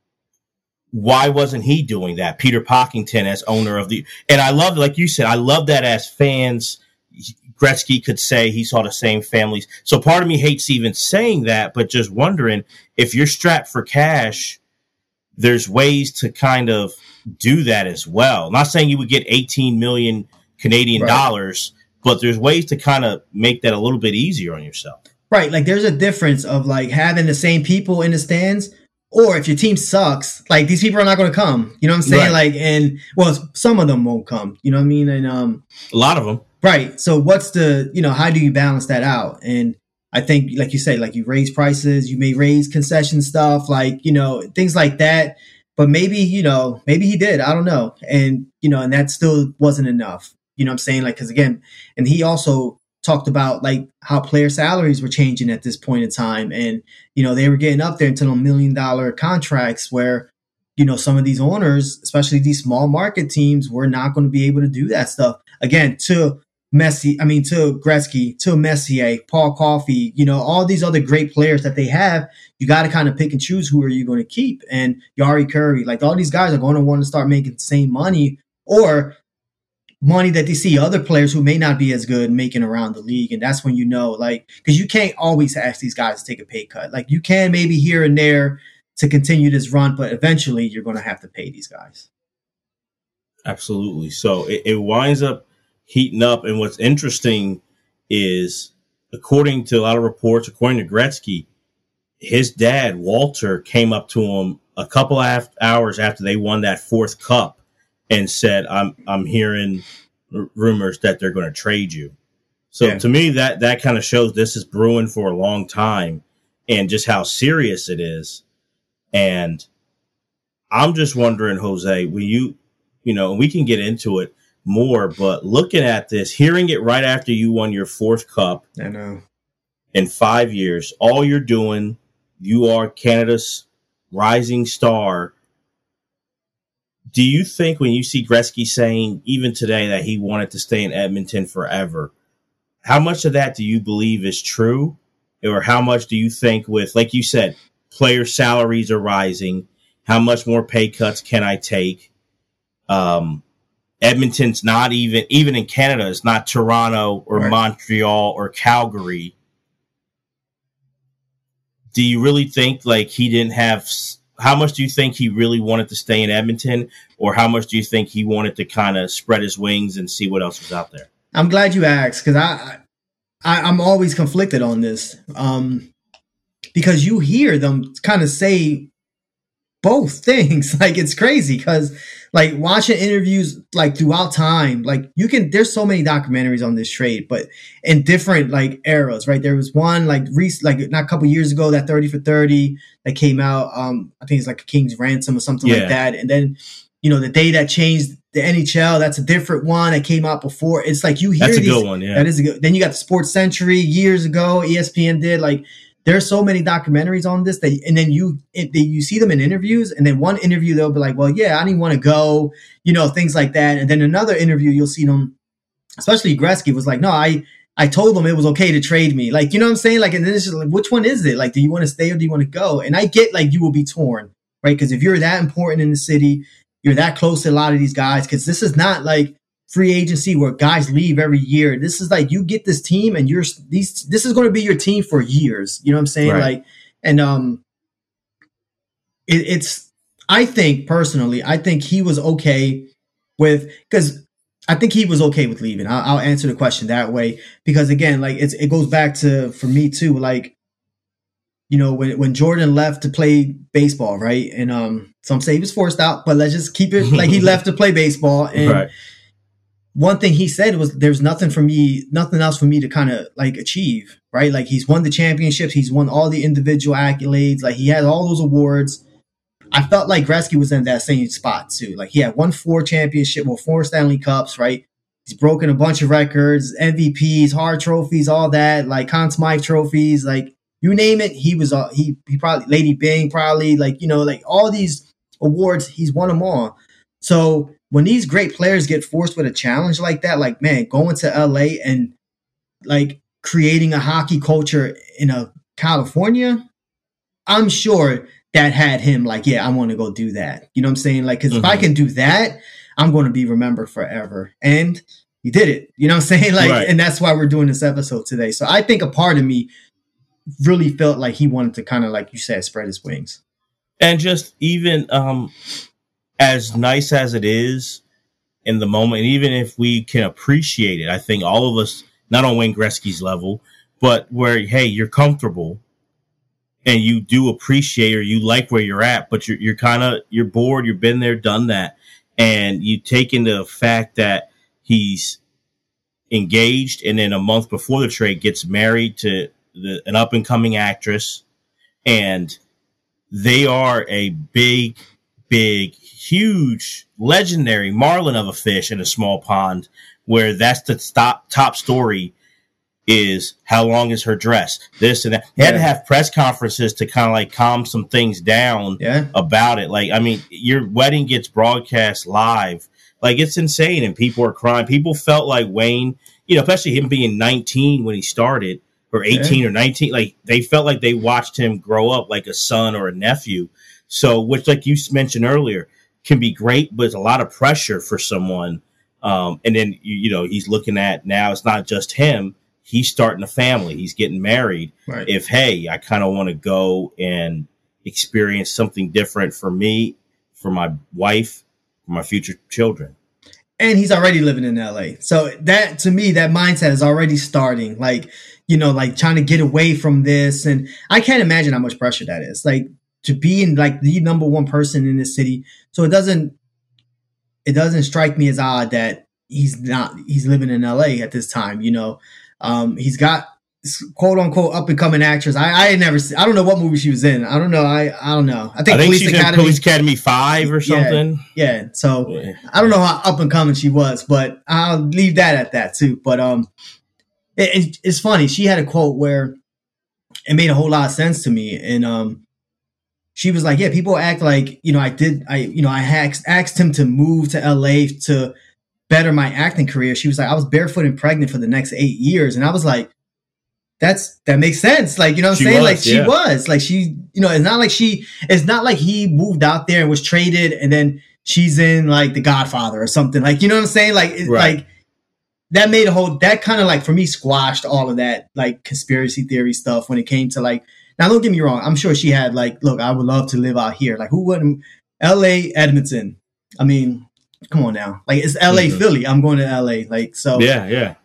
Why wasn't he doing that? Peter Pockington as owner of and I love, like you said, I love that as fans, Gretzky could say he saw the same families. So part of me hates even saying that, but just wondering if you're strapped for cash, there's ways to kind of do that as well. I'm not saying you would get 18 million Canadian dollars, but there's ways to kind of make that a little bit easier on yourself. Right. Like there's a difference of like having the same people in the stands, or if your team sucks, like these people are not going to come. You know what I'm saying? Right. Like, and some of them won't come. You know what I mean? And a lot of them. Right. So what's how do you balance that out? And I think, like you say, like you raise prices, you may raise concession stuff, like, things like that. But maybe he did. I don't know. And, and that still wasn't enough. You know what I'm saying? Like, because again, and he also talked about like how player salaries were changing at this point in time. And, they were getting up there into the $1 million contracts where, some of these owners, especially these small market teams, were not going to be able to do that stuff. Again, to Gretzky, to Messier, Paul Coffey, all these other great players that they have, you got to kind of pick and choose who are you going to keep. And Yari Curry, like all these guys are going to want to start making the same money or money that they see other players who may not be as good making around the league. And that's when like, because you can't always ask these guys to take a pay cut. Like you can maybe here and there to continue this run, but eventually you're going to have to pay these guys. Absolutely. So it winds up heating up. And what's interesting is, according to a lot of reports, according to Gretzky, his dad, Walter, came up to him a couple hours after they won that fourth cup and said, I'm hearing rumors that they're going to trade you. So to me, that kind of shows this is brewing for a long time and just how serious it is. And I'm just wondering, Jose, when we can get into it more, but looking at this, hearing it right after you won your fourth cup, I know, in 5 years, all you're doing, you are Canada's rising star. Do you think when you see Gretzky saying even today that he wanted to stay in Edmonton forever, how much of that do you believe is true? Or how much do you think with, like you said, player salaries are rising, how much more pay cuts can I take? Edmonton's not even in Canada, it's not Toronto or right. Montreal or Calgary. Do you really think like he didn't have, how much do you think he really wanted to stay in Edmonton, or how much do you think he wanted to kind of spread his wings and see what else was out there? I'm glad you asked, because I'm always conflicted on this, because you hear them kind of say both things. Like, it's crazy because like watching interviews like throughout time, like there's so many documentaries on this trade, but in different like eras, right? There was one like not a couple years ago, that 30 for 30 that came out. I think it's like a King's Ransom or something like that. And then, the day that changed the NHL, that's a different one that came out before. It's like you hear that's a these, good one, yeah. That is a good. Then you got the Sports Century years ago, ESPN did. Like, there's so many documentaries on this and then you see them in interviews, and then one interview they'll be like, well, yeah, I didn't want to go, things like that. And then another interview you'll see them, especially Gretzky was like, no, I told them it was okay to trade me. Like, you know what I'm saying? Like, and then it's just like, which one is it? Like, do you want to stay or do you want to go? And I get like you will be torn, right? Because if you're that important in the city, you're that close to a lot of these guys, because this is not like free agency where guys leave every year. This is like you get this team and this is going to be your team for years. You know what I'm saying? Right. Like, and it's I think personally, I think he was okay with, because I think he was okay with leaving. I'll answer the question that way, because again, like it goes back to, for me too, like, when Jordan left to play baseball, right? And some say he was forced out, but let's just keep it like he left to play baseball. And right. One thing he said was, there's nothing else for me to kind of like achieve, right? Like, he's won the championships, he's won all the individual accolades, like he had all those awards. I felt like Gretzky was in that same spot too. Like, he had won 4 Stanley Cups, right? He's broken a bunch of records, MVPs, Hart trophies, all that, like Conn Smythe trophies, like you name it. He was he probably, Lady Byng probably, like, like all these awards, he's won them all. So when these great players get forced with a challenge like that, like, man, going to LA and like creating a hockey culture in California, I'm sure that had him like, yeah, I want to go do that. You know what I'm saying? Like, because if I can do that, I'm going to be remembered forever. And he did it. You know what I'm saying? Like, right. And that's why we're doing this episode today. So I think a part of me really felt like he wanted to kind of, like you said, spread his wings. And just even as nice as it is in the moment, and even if we can appreciate it, I think all of us, not on Wayne Gretzky's level, but where, hey, you're comfortable and you do appreciate, or you like where you're at, but you're bored, you've been there, done that. And you take into the fact that he's engaged, and then a month before the trade gets married to an up-and-coming actress, and they are a big, huge, legendary marlin of a fish in a small pond, where that's the top story is, how long is her dress? This and that. They had to have press conferences to kind of like calm some things down about it. Like, I mean, your wedding gets broadcast live. Like, it's insane, and people are crying. People felt like Wayne, especially him being 19 when he started, or 18 or 19, like, they felt like they watched him grow up like a son or a nephew. So, which, like you mentioned earlier, can be great, but it's a lot of pressure for someone. And then, he's looking at, now it's not just him. He's starting a family. He's getting married. Right. If, hey, I kind of want to go and experience something different for me, for my wife, for my future children. And he's already living in LA. So that, to me, that mindset is already starting. Like, like trying to get away from this. And I can't imagine how much pressure that is. Like, to be in like the number one person in this city. So it doesn't strike me as odd that he's living in LA at this time. He's got quote unquote up and coming actress. I don't know what movie she was in. I don't know. I don't know. I think she's in Police Academy 5 or something. Yeah. So I don't know how up and coming she was, but I'll leave that at that too. But it's funny. She had a quote where it made a whole lot of sense to me. And she was like, yeah, people act like, I asked him to move to LA to better my acting career. She was like, I was barefoot and pregnant for the next 8 years. And I was like, that makes sense. Like, you know what I'm saying? Like she was like, it's not like he moved out there and was traded and then she's in like The Godfather or something. Like, you know what I'm saying? Like, like that made that kind of like for me squashed all of that like conspiracy theory stuff when it came to like, now don't get me wrong. I'm sure she had like, look, I would love to live out here. Like who wouldn't? LA, Edmonton. I mean, come on now. Like it's LA, Philly. I'm going to LA. Like, so. Yeah.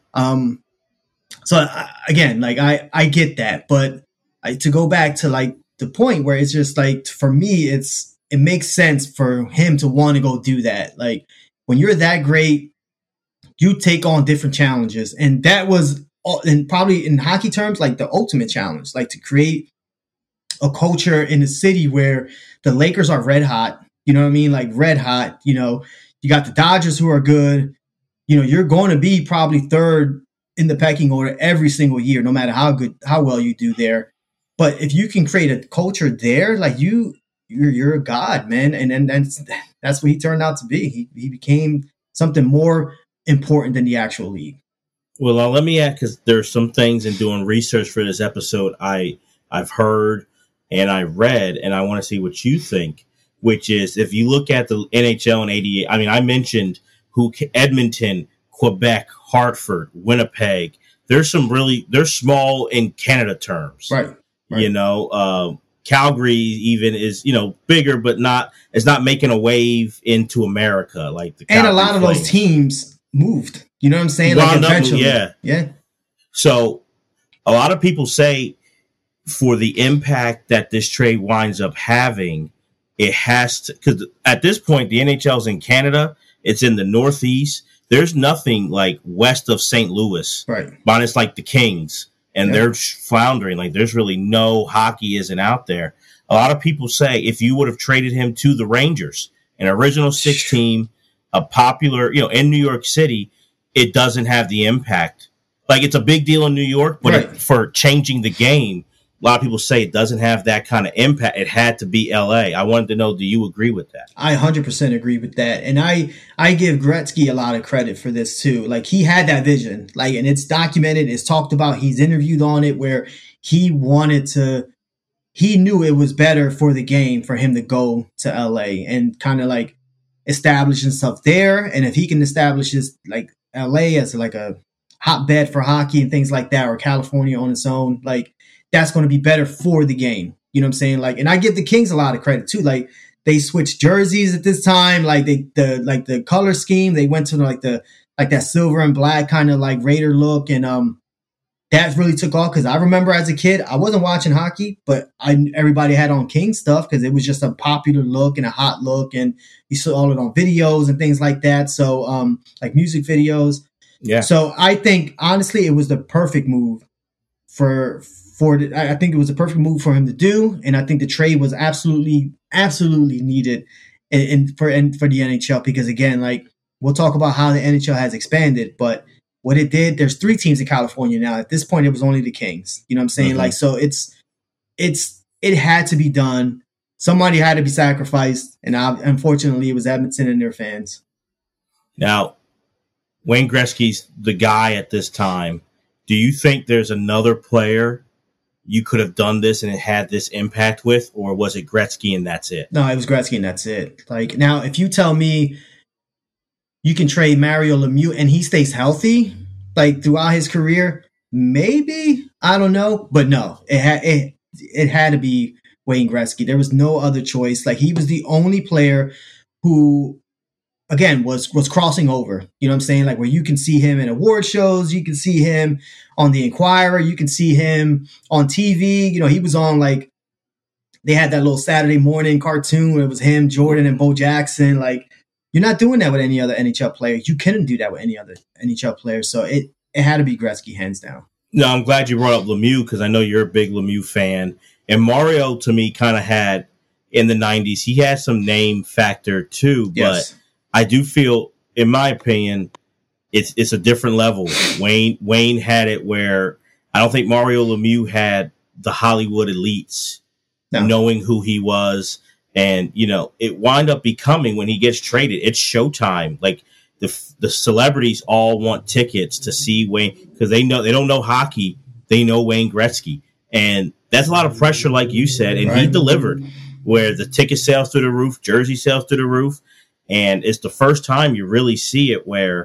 So again, like I get that, but to go back to like the point where it's just like, for me, it makes sense for him to want to go do that. Like when you're that great, you take on different challenges. And that was, and probably in hockey terms, like the ultimate challenge, like to create a culture in the city where the Lakers are red hot, you know what I mean? Like red hot, you got the Dodgers who are good, you're going to be probably third in the pecking order every single year, no matter how well you do there. But if you can create a culture there, like you're a god, man. And then that's what he turned out to be. He became something more important than the actual league. Well, let me add, because there's some things in doing research for this episode I've heard and I read, and I want to see what you think, which is if you look at the NHL in 88, I mean, I mentioned Edmonton, Quebec, Hartford, Winnipeg. They're small in Canada terms. Right. Calgary even is, bigger, but it's not making a wave into America. Like and a lot of those teams moved. You know what I'm saying? Like eventually. Yeah. So a lot of people say for the impact that this trade winds up having, it has to, because at this point, the NHL's in Canada. It's in the Northeast. There's nothing like west of St. Louis, right? Minus like the Kings, and they're floundering. Like there's really no hockey isn't out there. A lot of people say if you would have traded him to the Rangers, an original 6 team, a popular, in New York City, it doesn't have the impact. Like it's a big deal in New York, but for changing the game, a lot of people say it doesn't have that kind of impact. It had to be LA. I wanted to know, do you agree with that? I 100% agree with that. And I give Gretzky a lot of credit for this too. Like he had that vision, like, and it's documented, it's talked about, he's interviewed on it, where he knew it was better for the game for him to go to LA and kind of like establish himself there. And if he can establish his like LA as like a hotbed for hockey and things like that, or California on its own, like, that's going to be better for the game. You know what I'm saying? Like, and I give the Kings a lot of credit too. Like they switched jerseys at this time. Like the color scheme, they went to that silver and black kind of like Raider look. And that really took off. Cause I remember as a kid, I wasn't watching hockey, but everybody had on King stuff because it was just a popular look and a hot look. And you saw it on videos and things like that. So like music videos. Yeah. So I think honestly, it was the perfect move I think it was a perfect move for him to do, and I think the trade was absolutely needed for the NHL, because again, like we'll talk about how the NHL has expanded, but what it did, there's 3 teams in California now. At this point, it was only the Kings. You know what I'm saying? Like, so it had to be done. Somebody had to be sacrificed, and unfortunately, it was Edmonton and their fans. Now, Wayne Gretzky's the guy at this time. Do you think there's another player you could have done this and it had this impact with, or was it Gretzky and that's it? No, it was Gretzky and that's it. Like now, if you tell me you can trade Mario Lemieux and he stays healthy, like throughout his career, maybe, I don't know, but no, it had to be Wayne Gretzky. There was no other choice. Like he was the only player who, again, was crossing over. You know what I'm saying? Like where you can see him in award shows, you can see him on the Inquirer, you can see him on TV. You know, he was on like, they had that little Saturday morning cartoon where it was him, Jordan, and Bo Jackson. Like, you're not doing that with any other NHL player. You couldn't do that with any other NHL player. So it had to be Gretzky, hands down. No, I'm glad you brought up Lemieux because I know you're a big Lemieux fan. And Mario, to me, kind of had, in the 90s, he had some name factor too. Yes. But I do feel, in my opinion, it's a different level. Wayne had it where I don't think Mario Lemieux had the Hollywood elites No. knowing who he was. And, it wound up becoming, when he gets traded, it's showtime. Like the celebrities all want tickets to see Wayne, because they don't know hockey. They know Wayne Gretzky. And that's a lot of pressure, like you said. And he delivered, where the ticket sales through the roof, jersey sales through the roof. And it's the first time you really see it where,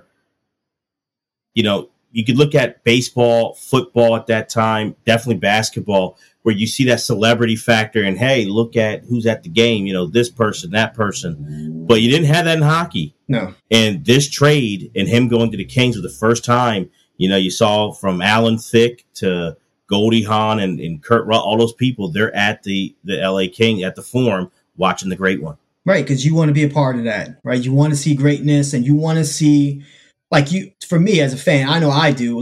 you could look at baseball, football at that time, definitely basketball, where you see that celebrity factor and, hey, look at who's at the game, this person, that person. But you didn't have that in hockey. No. And this trade and him going to the Kings was the first time, you saw from Alan Thicke to Goldie Hawn and Kurt Russell, all those people, they're at the LA King at the Forum watching the great one. Right, because you want to be a part of that, right? You want to see greatness, and you want to see, for me as a fan, I know I do.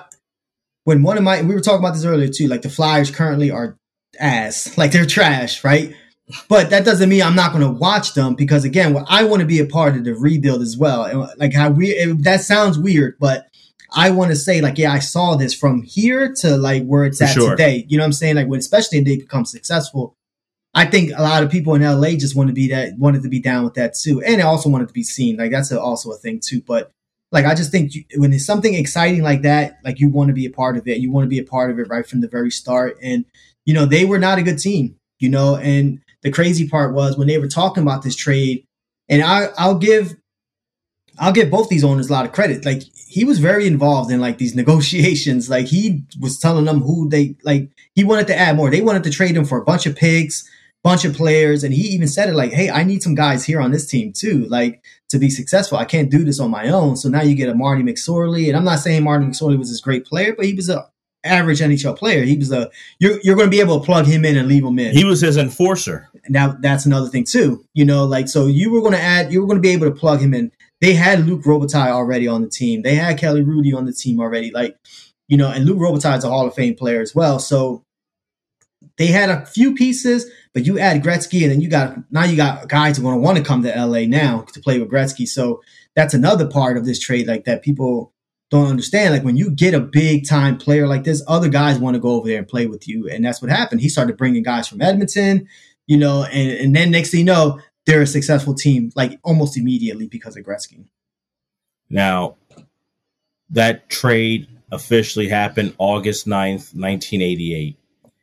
We were talking about this earlier too, like the Flyers currently are ass, like they're trash, right? But that doesn't mean I'm not going to watch them, because again, I want to be a part of the rebuild as well. And that sounds weird, but I want to say, I saw this from here to where it's at today. You know what I'm saying? Especially if they become successful. I think a lot of people in LA just wanted to be down with that too. And they also wanted to be seen. That's also a thing too. But I just think when there's something exciting like that, you want to be a part of it. You want to be a part of it right from the very start. And, they were not a good team, and the crazy part was when they were talking about this trade, and I'll give both these owners a lot of credit. He was very involved in these negotiations. He was telling them who he wanted to add more. They wanted to trade him for a bunch of picks, bunch of players. And he even said it hey, I need some guys here on this team too, to be successful. I can't do this on my own. So now you get a Marty McSorley. And I'm not saying Marty McSorley was this great player, but he was a average NHL player. He was you're going to be able to plug him in and leave him in. He was his enforcer. Now that's another thing too, so you were going to be able to plug him in. They had Luc Robitaille already on the team. They had Kelly Hrudey on the team already. And Luc Robitaille is a Hall of Fame player as well. So they had a few pieces, but you add Gretzky, and then you got guys who are going to want to come to LA now to play with Gretzky. So that's another part of this trade, that people don't understand. When you get a big time player like this, other guys want to go over there and play with you. And that's what happened. He started bringing guys from Edmonton, and then next thing you know, they're a successful team, almost immediately because of Gretzky. Now, that trade officially happened August 9th, 1988.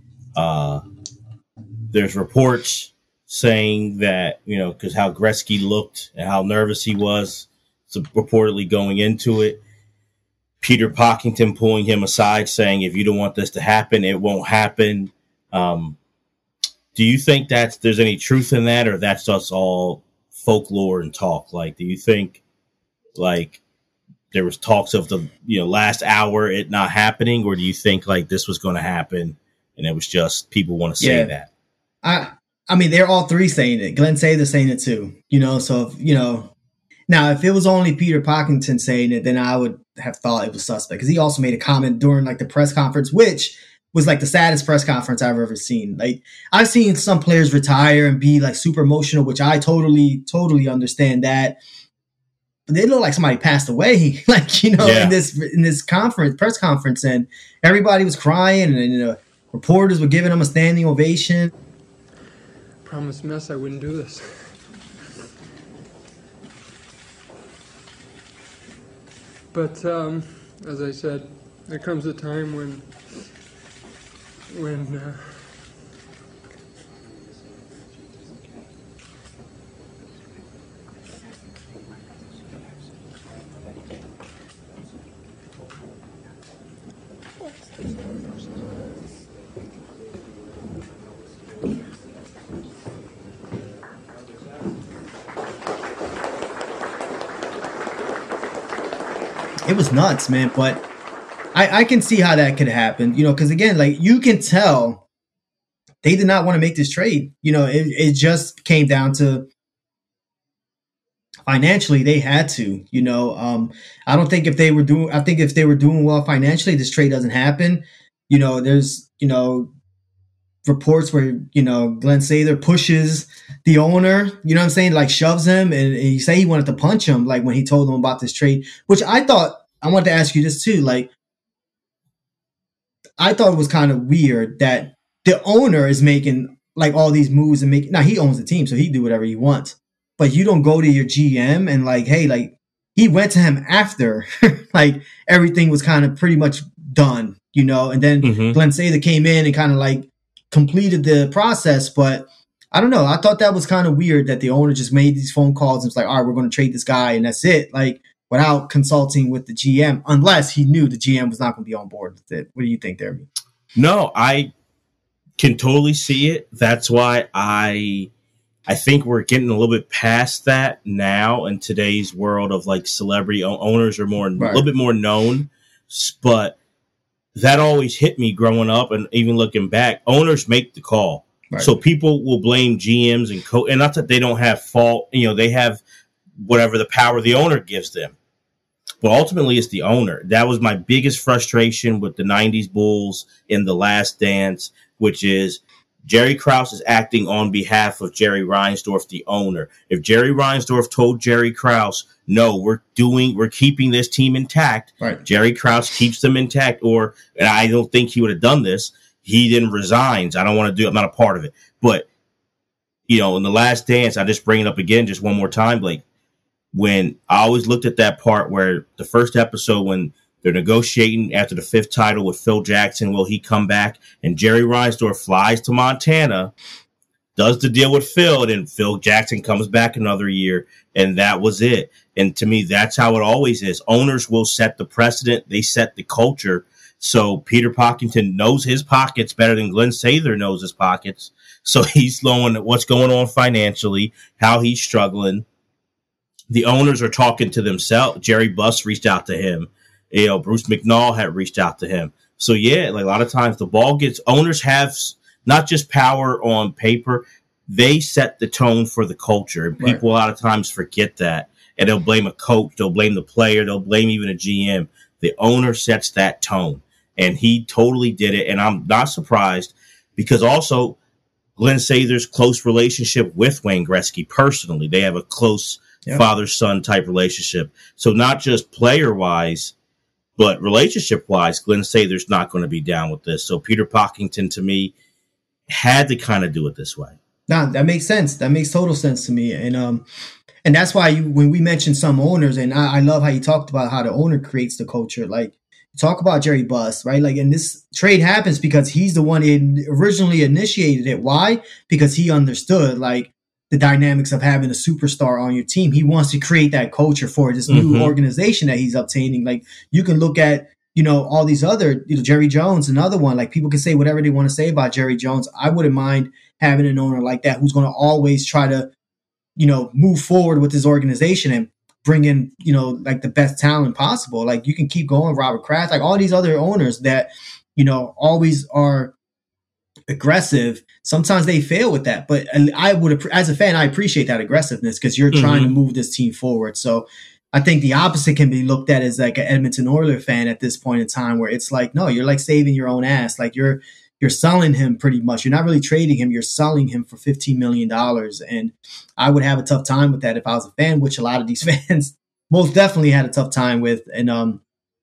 There's reports saying that, because how Gretzky looked and how nervous he was, so reportedly going into it. Peter Pocklington pulling him aside saying, if you don't want this to happen, it won't happen. Do you think there's any truth in that, or that's just all folklore and talk? Do you think there was talks of the last hour it not happening, or do you think this was going to happen and it was just people want to say that? I mean, they're all three saying it. Glenn Sather's saying it too. So now if it was only Peter Pocklington saying it, then I would have thought it was suspect, because he also made a comment during the press conference, which was the saddest press conference I've ever seen. I've seen some players retire and be super emotional, which I totally understand that. But they look like somebody passed away, in this press conference, and everybody was crying, and reporters were giving them a standing ovation. Promised Mess I wouldn't do this. But as I said, there comes a time when it was nuts, man. But I can see how that could happen, because again, you can tell they did not want to make this trade. It just came down to financially they had to. I don't think if they were doing well financially, this trade doesn't happen. There's reports where Glenn Sather pushes the owner, what I'm saying, shoves him, and he say he wanted to punch him when he told him about this trade, which I wanted to ask you this too. I thought it was kind of weird that the owner is making like all these moves and making. Now he owns the team, so he do whatever he wants. But you don't go to your GM and like, hey, like he went to him after like everything was kind of pretty much done, you know. And then Glenn Sather came in and kind of like completed the process. But I don't know. I thought that was kind of weird that the owner just made these phone calls and was like, all right, we're going to trade this guy and that's it. Like without consulting with the GM, unless he knew the GM was not going to be on board with it. What do you think there? No, I can totally see it. That's why I think we're getting a little bit past that now in today's world of like celebrity owners are more a little bit more known. But that always hit me growing up, and even looking back, owners make the call. Right. So people will blame GMs and and not that they don't have fault. You know, they have whatever the power the owner gives them. But ultimately, it's the owner. That was my biggest frustration with the 90s Bulls in The Last Dance, which is Jerry Krause is acting on behalf of Jerry Reinsdorf, the owner. If Jerry Reinsdorf told Jerry Krause, no, we're keeping this team intact, right. Jerry Krause keeps them intact, and I don't think he would have done this. He then resigns. I don't want to I'm not a part of it. But, you know, in The Last Dance, I just bring it up again just one more time, Blake. When I always looked at that part where the first episode when they're negotiating after the 5th title with Phil Jackson, will he come back? And Jerry Reinsdorf flies to Montana, does the deal with Phil, and then Phil Jackson comes back another year, and that was it. And to me, that's how it always is. Owners will set the precedent. They set the culture. So Peter Pocklington knows his pockets better than Glenn Sather knows his pockets. So he's knowing what's going on financially, how he's struggling. The owners are talking to themselves. Jerry Buss reached out to him. You know, Bruce McNall had reached out to him. So, yeah, like a lot of times the ball gets – owners have not just power on paper. They set the tone for the culture. And people a lot of times forget that. And they'll blame a coach. They'll blame the player. They'll blame even a GM. The owner sets that tone. And he totally did it. And I'm not surprised because also Glenn Sather's close relationship with Wayne Gretzky personally. They have a close father-son type relationship. So not just player-wise, but relationship-wise, Glenn Sather's not going to be down with this. So Peter Pocklington, to me, had to kind of do it this way. No, that makes sense. That makes total sense to me. And that's why when we mentioned some owners, and I love how you talked about how the owner creates the culture. Like, talk about Jerry Buss, right? Like, and this trade happens because he's the one who originally initiated it. Why? Because he understood, like, the dynamics of having a superstar on your team. He wants to create that culture for this new organization that he's obtaining. Like, you can look at, you know, all these other, you know, Jerry Jones, another one. Like, people can say whatever they want to say about Jerry Jones. I wouldn't mind having an owner like that who's going to always try to, you know, move forward with his organization and bring in, you know, like the best talent possible. Like, you can keep going, Robert Kraft, like all these other owners that, you know, always are aggressive. Sometimes they fail with that, but I would, as a fan, I appreciate that aggressiveness because you're trying to move this team forward. So I think the opposite can be looked at as like an Edmonton Oilers fan at this point in time, where it's like, no, you're like saving your own ass. Like you're selling him pretty much. You're not really trading him. You're selling him for $15 million. And I would have a tough time with that if I was a fan, which a lot of these fans most definitely had a tough time with. And,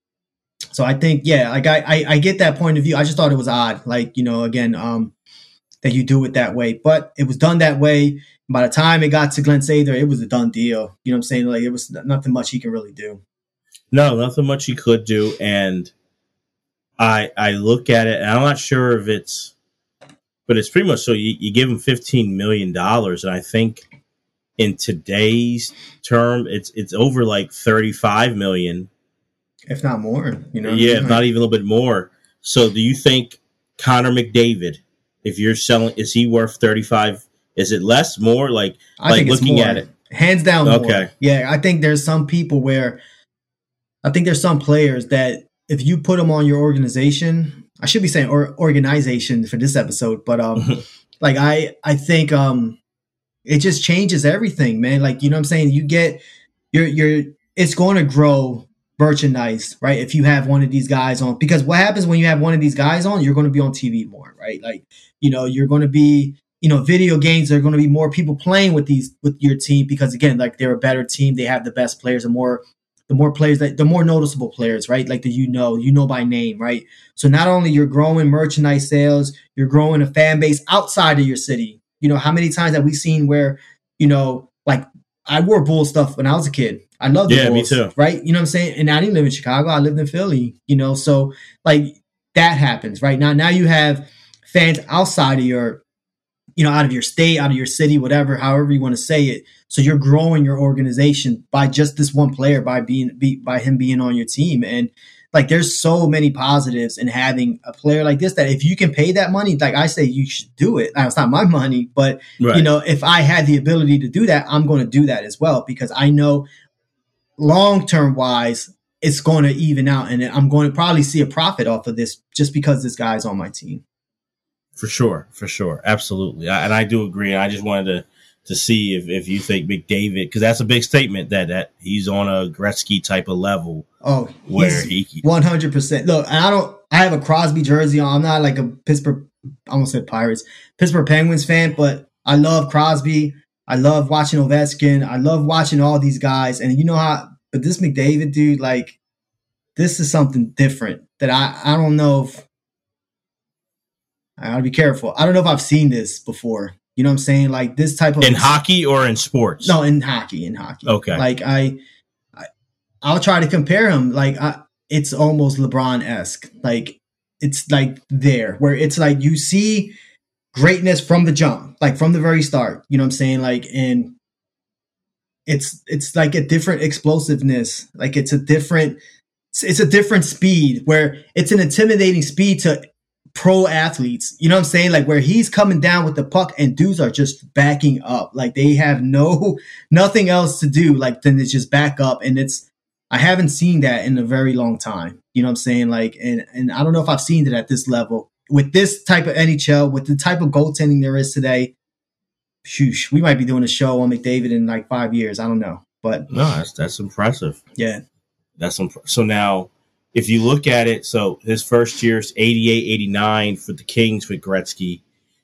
so I think, yeah, like I get that point of view. I just thought it was odd, like, you know, again, that you do it that way. But it was done that way. By the time it got to Glenn Sather, it was a done deal. You know what I'm saying? Like, it was nothing much he can really do. No, nothing much he could do. And I look at it, and I'm not sure if it's, but it's pretty much so you give him $15 million. And I think in today's term, it's over like $35 million. If not more, you know. Yeah, if not even a little bit more. So do you think Connor McDavid, if you're selling, is he worth 35? Is it less, more? Like think looking it's at it. Hands down more. Okay. Yeah, I think there's some people where I think there's some players that if you put them on your organization, I should be saying organization for this episode, but like I think it just changes everything, man. Like, you know what I'm saying? You get you're it's going to grow merchandise, right? If you have one of these guys on, because what happens when you have one of these guys on, you're going to be on TV more, right? Like, you know, you're going to be, you know, video games, there are going to be more people playing with your team because, again, like, they're a better team. They have the best players and more the more players the more noticeable players, right? Like you know by name, right? So not only you're growing merchandise sales, you're growing a fan base outside of your city. You know, how many times have we seen where, like I wore Bull stuff when I was a kid. I love the Bulls, me too. right? You know what I'm saying? And I didn't live in Chicago. I lived in Philly, so like that happens, right? Now you have fans outside of your, out of your state, out of your city, whatever, however you want to say it. So you're growing your organization by just this one player, by him being on your team. And like, there's so many positives in having a player like this, that if you can pay that money, like I say, you should do it. Now, it's not my money, but Right. if I had the ability to do that, I'm going to do that as well, because I know long-term wise, it's going to even out, and I'm going to probably see a profit off of this just because this guy's on my team. For sure. Absolutely. And I do agree. I just wanted to see if you think McDavid, because that's a big statement that he's on a Gretzky type of level. Oh, where he's 100%. Look, I have a Crosby jersey on. I'm not like a Pittsburgh, I almost said Pirates, Pittsburgh Penguins fan, but I love Crosby. I love watching Ovechkin. I love watching all these guys. And but this McDavid dude, like, this is something different that I don't know if, I gotta be careful. I don't know if I've seen this before. You know what I'm saying? Like this type of in hockey or in sports? No, in hockey. Okay. Like I'll try to compare him. Like it's almost LeBron-esque. Like it's like there where it's like you see greatness from the jump, like from the very start. You know what I'm saying? Like, and it's like a different explosiveness. Like it's a different speed, where it's an intimidating speed to pro athletes. You know what I'm saying? Like where he's coming down with the puck and dudes are just backing up. Like they have nothing else to do like than to just back up. And I haven't seen that in a very long time. You know what I'm saying? Like, and I don't know if I've seen it at this level with this type of NHL, with the type of goaltending there is today. Shoosh, we might be doing a show on McDavid in like 5 years. I don't know, but no, that's impressive. Yeah, so now, if you look at it, so his first year's 88-89 for the Kings with Gretzky.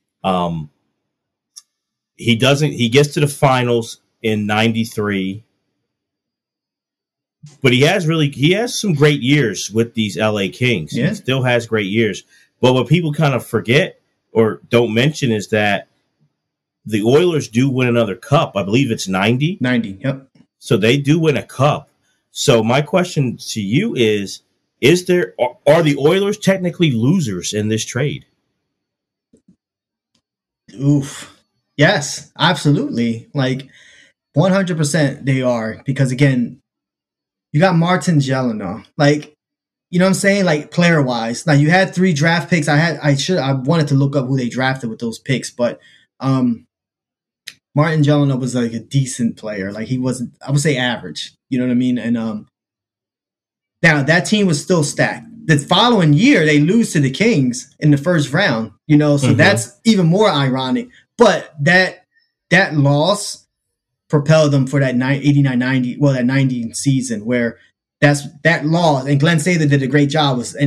He gets to the finals in 93. But he has some great years with these LA Kings. Yeah. He still has great years. But what people kind of forget or don't mention is that the Oilers do win another cup. I believe it's 90. 90, yep. So they do win a cup. So my question to you is are the Oilers technically losers in this trade? Oof. Yes, absolutely. Like 100% they are, because again, you got Martin Gelinas. Like, you know what I'm saying? Like player wise. Now you had 3 draft picks. I wanted to look up who they drafted with those picks, but Martin Gelinas was like a decent player. Like he wasn't, I would say average. You know what I mean? And now that team was still stacked. The following year they lose to the Kings in the first round, so that's even more ironic. But that loss propelled them for that 89-90, that 90 season, where that loss, and Glenn Sather did a great job. I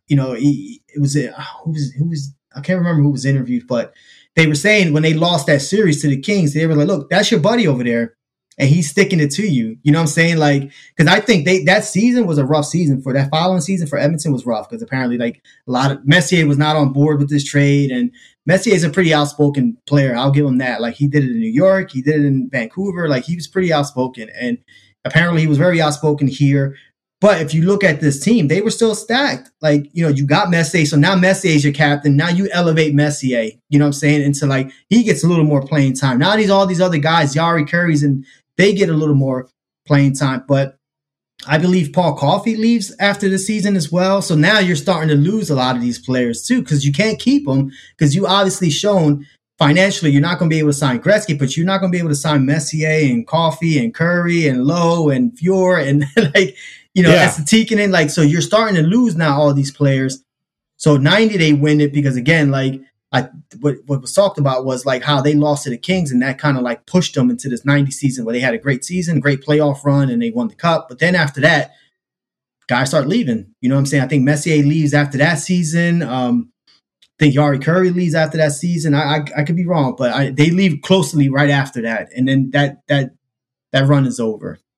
can't remember who was interviewed, but they were saying when they lost that series to the Kings, they were like, look, that's your buddy over there, and he's sticking it to you. You know what I'm saying? Like, because I think that season was a rough season. For that following season for Edmonton was rough, because apparently like a lot of Messier was not on board with this trade, and Messier is a pretty outspoken player. I'll give him that. Like he did it in New York, he did it in Vancouver. Like he was pretty outspoken, and apparently he was very outspoken here. But if you look at this team, they were still stacked. Like, you got Messier. So now Messier is your captain. Now you elevate Messier, you know what I'm saying? Into like, he gets a little more playing time. Now all these other guys, Yari Curry's, and they get a little more playing time. But I believe Paul Coffey leaves after the season as well. So now you're starting to lose a lot of these players too, because you can't keep them, because you obviously shown financially you're not going to be able to sign Gretzky, but you're not going to be able to sign Messier and Coffey and Curry and Lowe and Fior and like, that's the Tikkanen. Like, so you're starting to lose now all these players. So 90, they win it because, again, like what was talked about was like how they lost to the Kings, and that kind of like pushed them into this 90 season where they had a great season, great playoff run, and they won the cup. But then after that, guys start leaving. You know what I'm saying? I think Messier leaves after that season. I think Yari Curry leaves after that season. I could be wrong, but they leave closely right after that. And then that run is over.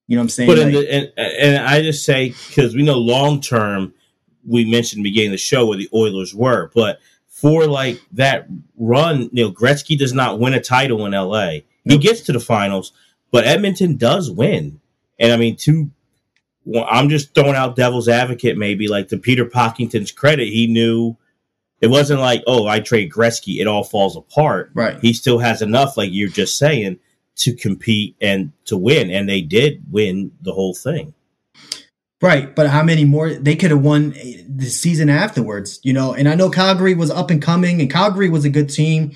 You know what I'm saying? But Like, and I just say, because we know long term, we mentioned in the beginning of the show where the Oilers were, but for like that run, Gretzky does not win a title in LA. He Nope. gets to the finals, but Edmonton does win. And I mean, I'm just throwing out devil's advocate, maybe like to Peter Pockington's credit, he knew it wasn't like, oh, I trade Gretzky, it all falls apart. right. He still has enough, like you're just saying, to compete and to win. And they did win the whole thing. Right, but how many more they could have won the season afterwards, And I know Calgary was up and coming, and Calgary was a good team,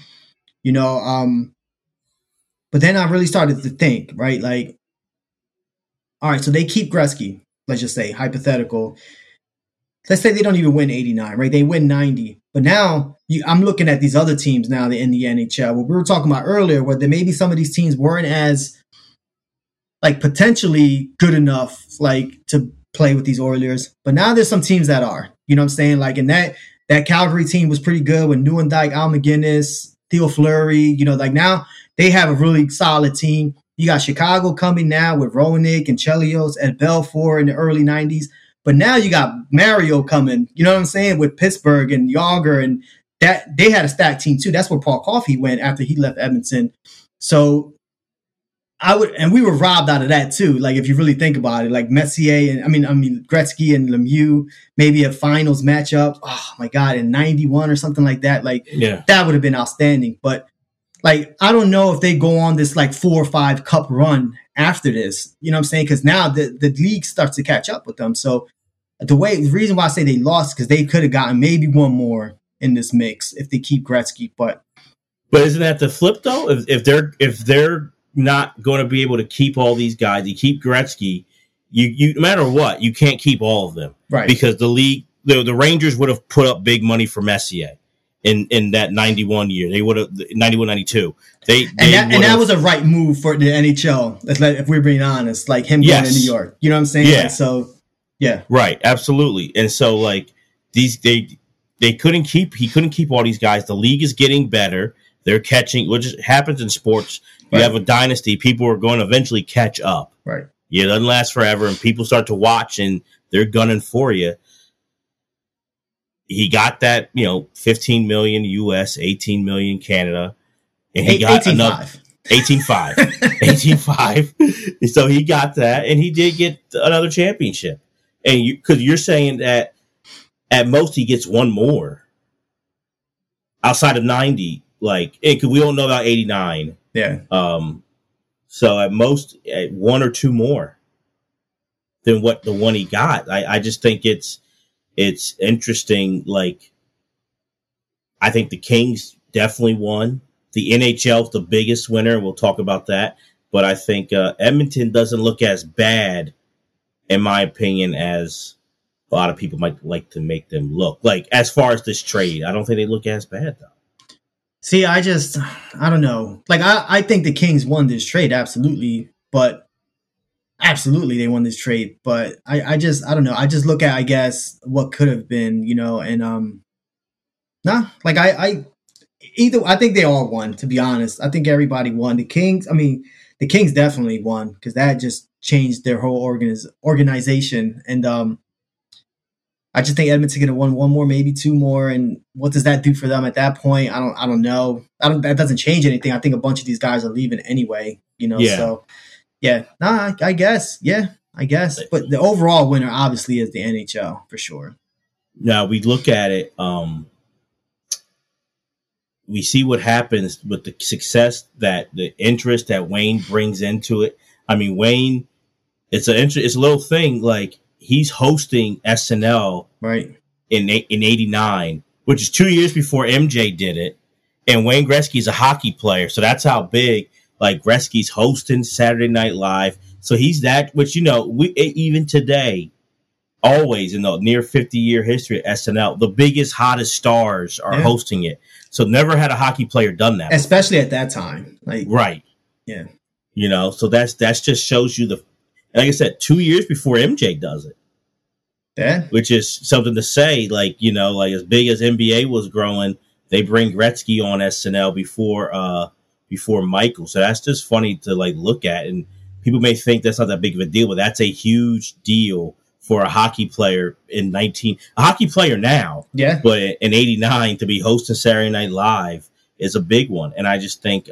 But then I really started to think, right, like, all right, so they keep Gretzky. Let's just say hypothetical. Let's say they don't even win 89, right? They win 90, but now I'm looking at these other teams now in the NHL. What we were talking about earlier, where maybe some of these teams weren't as like potentially good enough, like to play with these Oilers. But now there's some teams that are, you know what I'm saying? Like, and that Calgary team was pretty good with Newendijk, Al McGinnis, Theo Fleury, like now they have a really solid team. You got Chicago coming now with Roenick and Chelios and Belfour in the early 90s. But now you got Mario coming, you know what I'm saying, with Pittsburgh and Yager, and that they had a stacked team too. That's where Paul Coffey went after he left Edmonton. So we were robbed out of that too. Like if you really think about it, like Messier and I mean Gretzky and Lemieux, maybe a finals matchup. Oh my God, in '91 or something like that. Like that would have been outstanding. But like I don't know if they go on this like 4 or 5 cup run after this. You know what I'm saying? Because now the league starts to catch up with them. So the reason why I say they lost because they could have gotten maybe one more in this mix if they keep Gretzky. But isn't that the flip though? If they're not going to be able to keep all these guys. You keep Gretzky, you no matter what, you can't keep all of them, right? Because the league, the Rangers would have put up big money for Messier in that 91 year. They would have 91, 92. That was a right move for the NHL. If we're being honest, like him going to New York, you know what I'm saying? Yeah. Like, so yeah, right, absolutely. And so like he couldn't keep all these guys. The league is getting better. They're catching, which happens in sports. You have a dynasty. People are going to eventually catch up. Right. Yeah, it doesn't last forever, and people start to watch, and they're gunning for you. He got that, 15 million US, 18 million Canada, and he got 18.5. another 18.5, 18.5. So he got that, and he did get another championship. And because you're saying that at most he gets one more outside of 90, like because we don't know about 89. Yeah. So at most, one or two more than what the one he got. I just think it's interesting. Like, I think the Kings definitely won. The NHL is the biggest winner. We'll talk about that. But I think Edmonton doesn't look as bad, in my opinion, as a lot of people might like to make them look. Like, as far as this trade, I don't think they look as bad, though. See, I don't know. Like, I think the Kings won this trade, absolutely. But absolutely they won this trade. But I don't know. I just look at, I guess, what could have been, and like I think they all won, to be honest. I think everybody won. The Kings definitely won because that just changed their whole organization. And I just think Edmonton could have won one more, maybe two more. And what does that do for them at that point? I don't know. That doesn't change anything. I think a bunch of these guys are leaving anyway, Yeah. So yeah, I guess. Yeah, I guess. But the overall winner obviously is the NHL for sure. Now we look at it, we see what happens with the success the interest that Wayne brings into it. I mean, Wayne, it's a little thing, like, he's hosting SNL right in 89, which is 2 years before MJ did it. And Wayne Gretzky's a hockey player, so that's how big. Like, Gretzky's hosting Saturday Night Live, so he's that. Which we even today, always in the near 50-year history of SNL, the biggest, hottest stars are hosting it. So never had a hockey player done that, especially at that time. Like, right? Yeah, so that's just shows you like I said, 2 years before MJ does it. Yeah. Which is something to say, like, like as big as NBA was growing, they bring Gretzky on SNL before Michael. So that's just funny to like look at. And people may think that's not that big of a deal, but that's a huge deal for a hockey player a hockey player now. Yeah. But in '89 to be hosting Saturday Night Live is a big one. And I just think,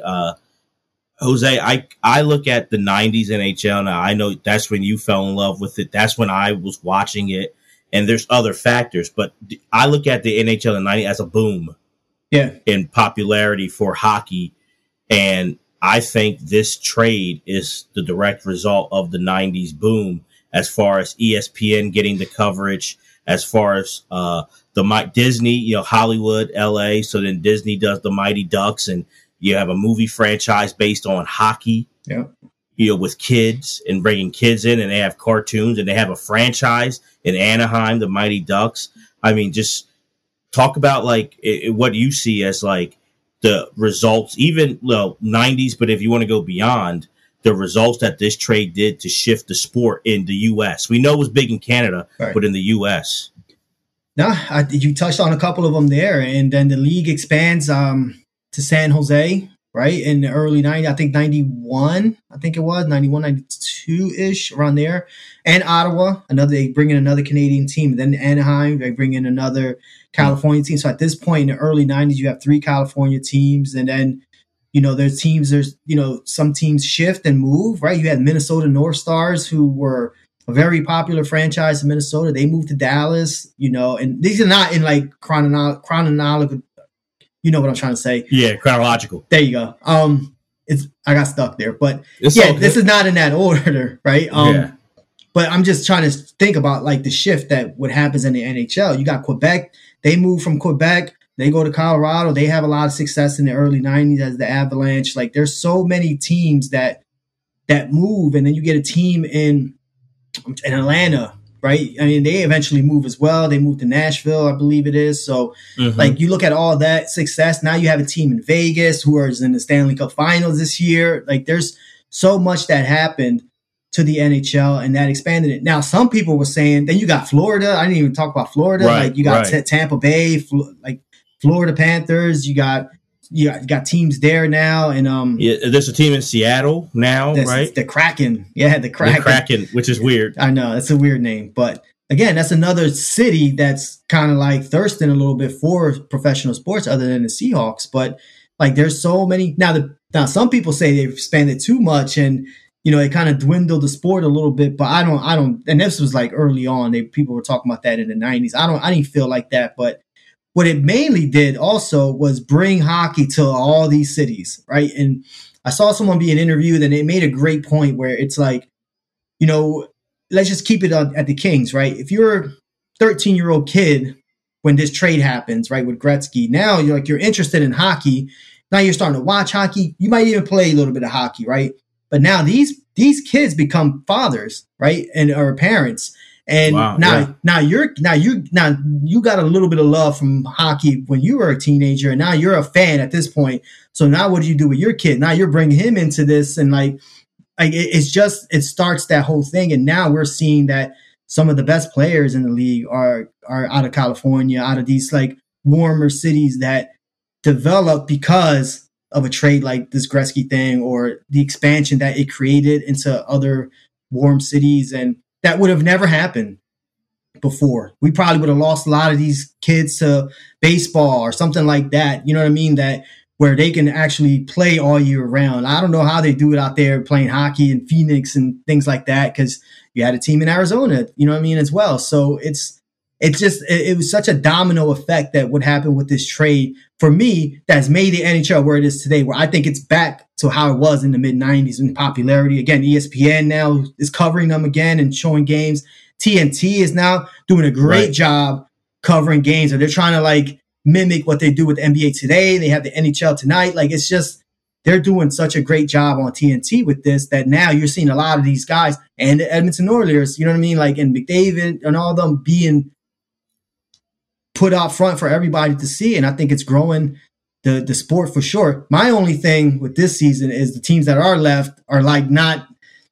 Jose, I look at the '90s NHL now. I know that's when you fell in love with it. That's when I was watching it. And there's other factors, but I look at the NHL in the '90s as a boom in popularity for hockey. And I think this trade is the direct result of the '90s boom, as far as ESPN getting the coverage, as far as the Disney, Hollywood, LA. So then Disney does the Mighty Ducks, and you have a movie franchise based on hockey. Yeah. With kids and bringing kids in, and they have cartoons, and they have a franchise in Anaheim, the Mighty Ducks. I mean, just talk about what you see as the results, even 90s, but if you want to go beyond, the results that this trade did to shift the sport in the U.S. We know it was big in Canada, right, but in the U.S. No, you touched on a couple of them there, and then the league expands to San Jose, right, in the early 90s, I think 91, I think it was, 91, 92-ish, around there. And Ottawa, they bring in another Canadian team. Then Anaheim, they bring in another California team. So at this point in the early 90s, you have 3 California teams. And then, there's some teams shift and move, right? You had Minnesota North Stars, who were a very popular franchise in Minnesota. They moved to Dallas, and these are not in chronological. You know what I'm trying to say? Yeah, chronological. There you go. I got stuck there, but this is not in that order, right? But I'm just trying to think about the shift that what happens in the NHL. You got Quebec. They move from Quebec. They go to Colorado. They have a lot of success in the early 90s as the Avalanche. There's so many teams that move, and then you get a team in Atlanta, right? I mean, they eventually move as well. They moved to Nashville, I believe it is. So, you look at all that success. Now you have a team in Vegas who is in the Stanley Cup Finals this year. There's so much that happened to the NHL, and that expanded it. Now, some people were saying, then you got Florida. I didn't even talk about Florida. Right, you got Tampa Bay, Florida Panthers. You got teams there now, and there's a team in Seattle now, right? The Kraken, the Kraken, which is weird. I know it's a weird name, but again, that's another city that's kind of thirsting a little bit for professional sports, other than the Seahawks. But there's so many now. Some people say they've expanded too much, and it kind of dwindled the sport a little bit. But I don't. And this was early on. People were talking about that in the 90s. I didn't feel like that, but what it mainly did also was bring hockey to all these cities, right? And I saw someone being interviewed, and they made a great point where it's let's just keep it at the Kings, right? If you're a 13-year-old kid when this trade happens, right, with Gretzky, now you're interested in hockey. Now you're starting to watch hockey. You might even play a little bit of hockey, right? But now these kids become fathers, right, or parents. And now you got a little bit of love from hockey when you were a teenager, and now you're a fan at this point. So now what do you do with your kid? Now you're bringing him into this, and it starts that whole thing. And now we're seeing that some of the best players in the league are out of California, out of these warmer cities that develop because of a trade like this Gretzky thing, or the expansion that it created into other warm cities. And that would have never happened before. We probably would have lost a lot of these kids to baseball or something like that. You know what I mean? That where they can actually play all year round. I don't know how they do it out there playing hockey in Phoenix and things like that, because you had a team in Arizona, you know what I mean, as well. So it was such a domino effect that would happen with this trade, for me, that's made the NHL where it is today, where I think it's back to how it was in the mid-90s in popularity. Again, ESPN now is covering them again and showing games. TNT is now doing a great job covering games, or they're trying to mimic what they do with NBA Today. They have the NHL Tonight. It's just, they're doing such a great job on TNT with this, that now you're seeing a lot of these guys and the Edmonton Oilers, you know what I mean? And McDavid and all of them being put out front for everybody to see. And I think it's growing the sport for sure. My only thing with this season is the teams that are left are not,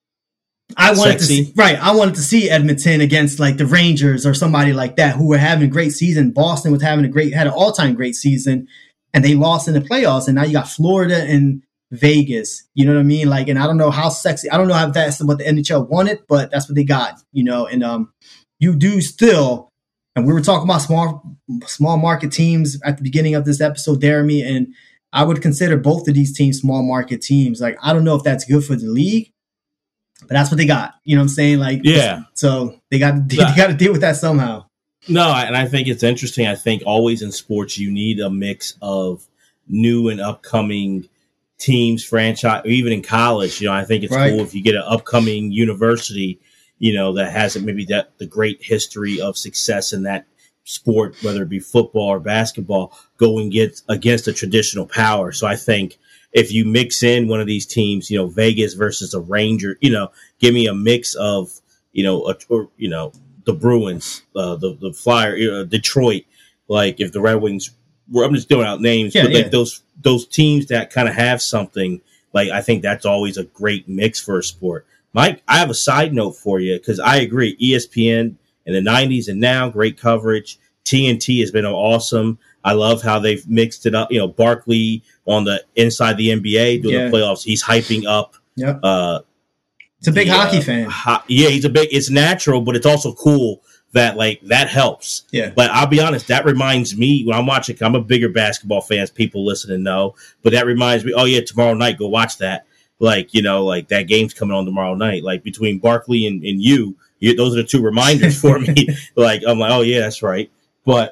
I wanted to see Edmonton against the Rangers or somebody like that, who were having a great season. Boston was had an all-time great season, and they lost in the playoffs. And now you got Florida and Vegas. You know what I mean? Like, and I don't know how sexy. I don't know how that's what the NHL wanted, but that's what they got. You know, and you do still. And we were talking about small market teams at the beginning of this episode, Jeremy, and I would consider both of these teams small market teams. Like, I don't know if that's good for the league, but that's what they got. You know what I'm saying? Like, yeah. So they got to deal with that somehow. No, and I think it's interesting. I think always in sports you need a mix of new and upcoming teams, franchise, or even in college. You know, I think it's cool if you get an upcoming university, you know, that has maybe the great history of success in that sport, whether it be football or basketball, go and get against a traditional power. So I think if you mix in one of these teams, you know, Vegas versus a Ranger, you know, give me a mix of, you know, the Bruins, the Flyer, Detroit, like if the Red Wings, I'm just throwing out names, but like those teams that kind of have something, like I think that's always a great mix for a sport. Mike, I have a side note for you because I agree. ESPN in the 90s and now, great coverage. TNT has been awesome. I love how they've mixed it up. You know, Barkley on the inside the NBA doing the playoffs. He's hyping up. Yep. It's a big hockey fan. It's natural, but it's also cool that like that helps. Yeah. But I'll be honest, that reminds me when I'm watching, I'm a bigger basketball fan, as people listening know, but that reminds me, oh yeah, tomorrow night, go watch that. Like, you know, like that game's coming on tomorrow night. Like between Barkley and you, those are the two reminders for me. Like, I'm like, oh yeah, that's right. But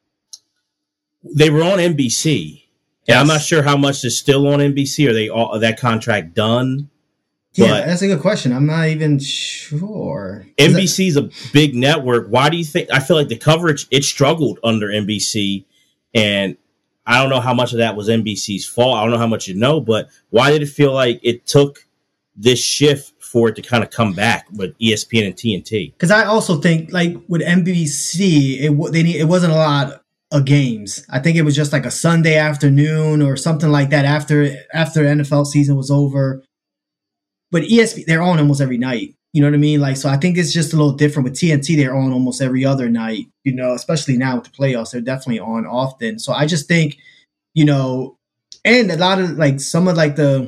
they were on NBC. And I'm not sure how much is still on NBC. Are they all that contract done? Yeah, that's a good question. I'm not even sure. NBC's a big network. Why do you think? I feel like the coverage, it struggled under NBC. And I don't know how much of that was NBC's fault. I don't know how much you know, but why did it feel like it took this shift for it to kind of come back with ESPN and TNT? Because I also think, like, with NBC, it wasn't a lot of games. I think it was just like a Sunday afternoon or something like that after NFL season was over. But ESPN, they're on almost every night. You know what I mean? Like, so I think it's just a little different with TNT. They're on almost every other night, you know, especially now with the playoffs. They're definitely on often. So I just think, you know, and a lot of like some of like the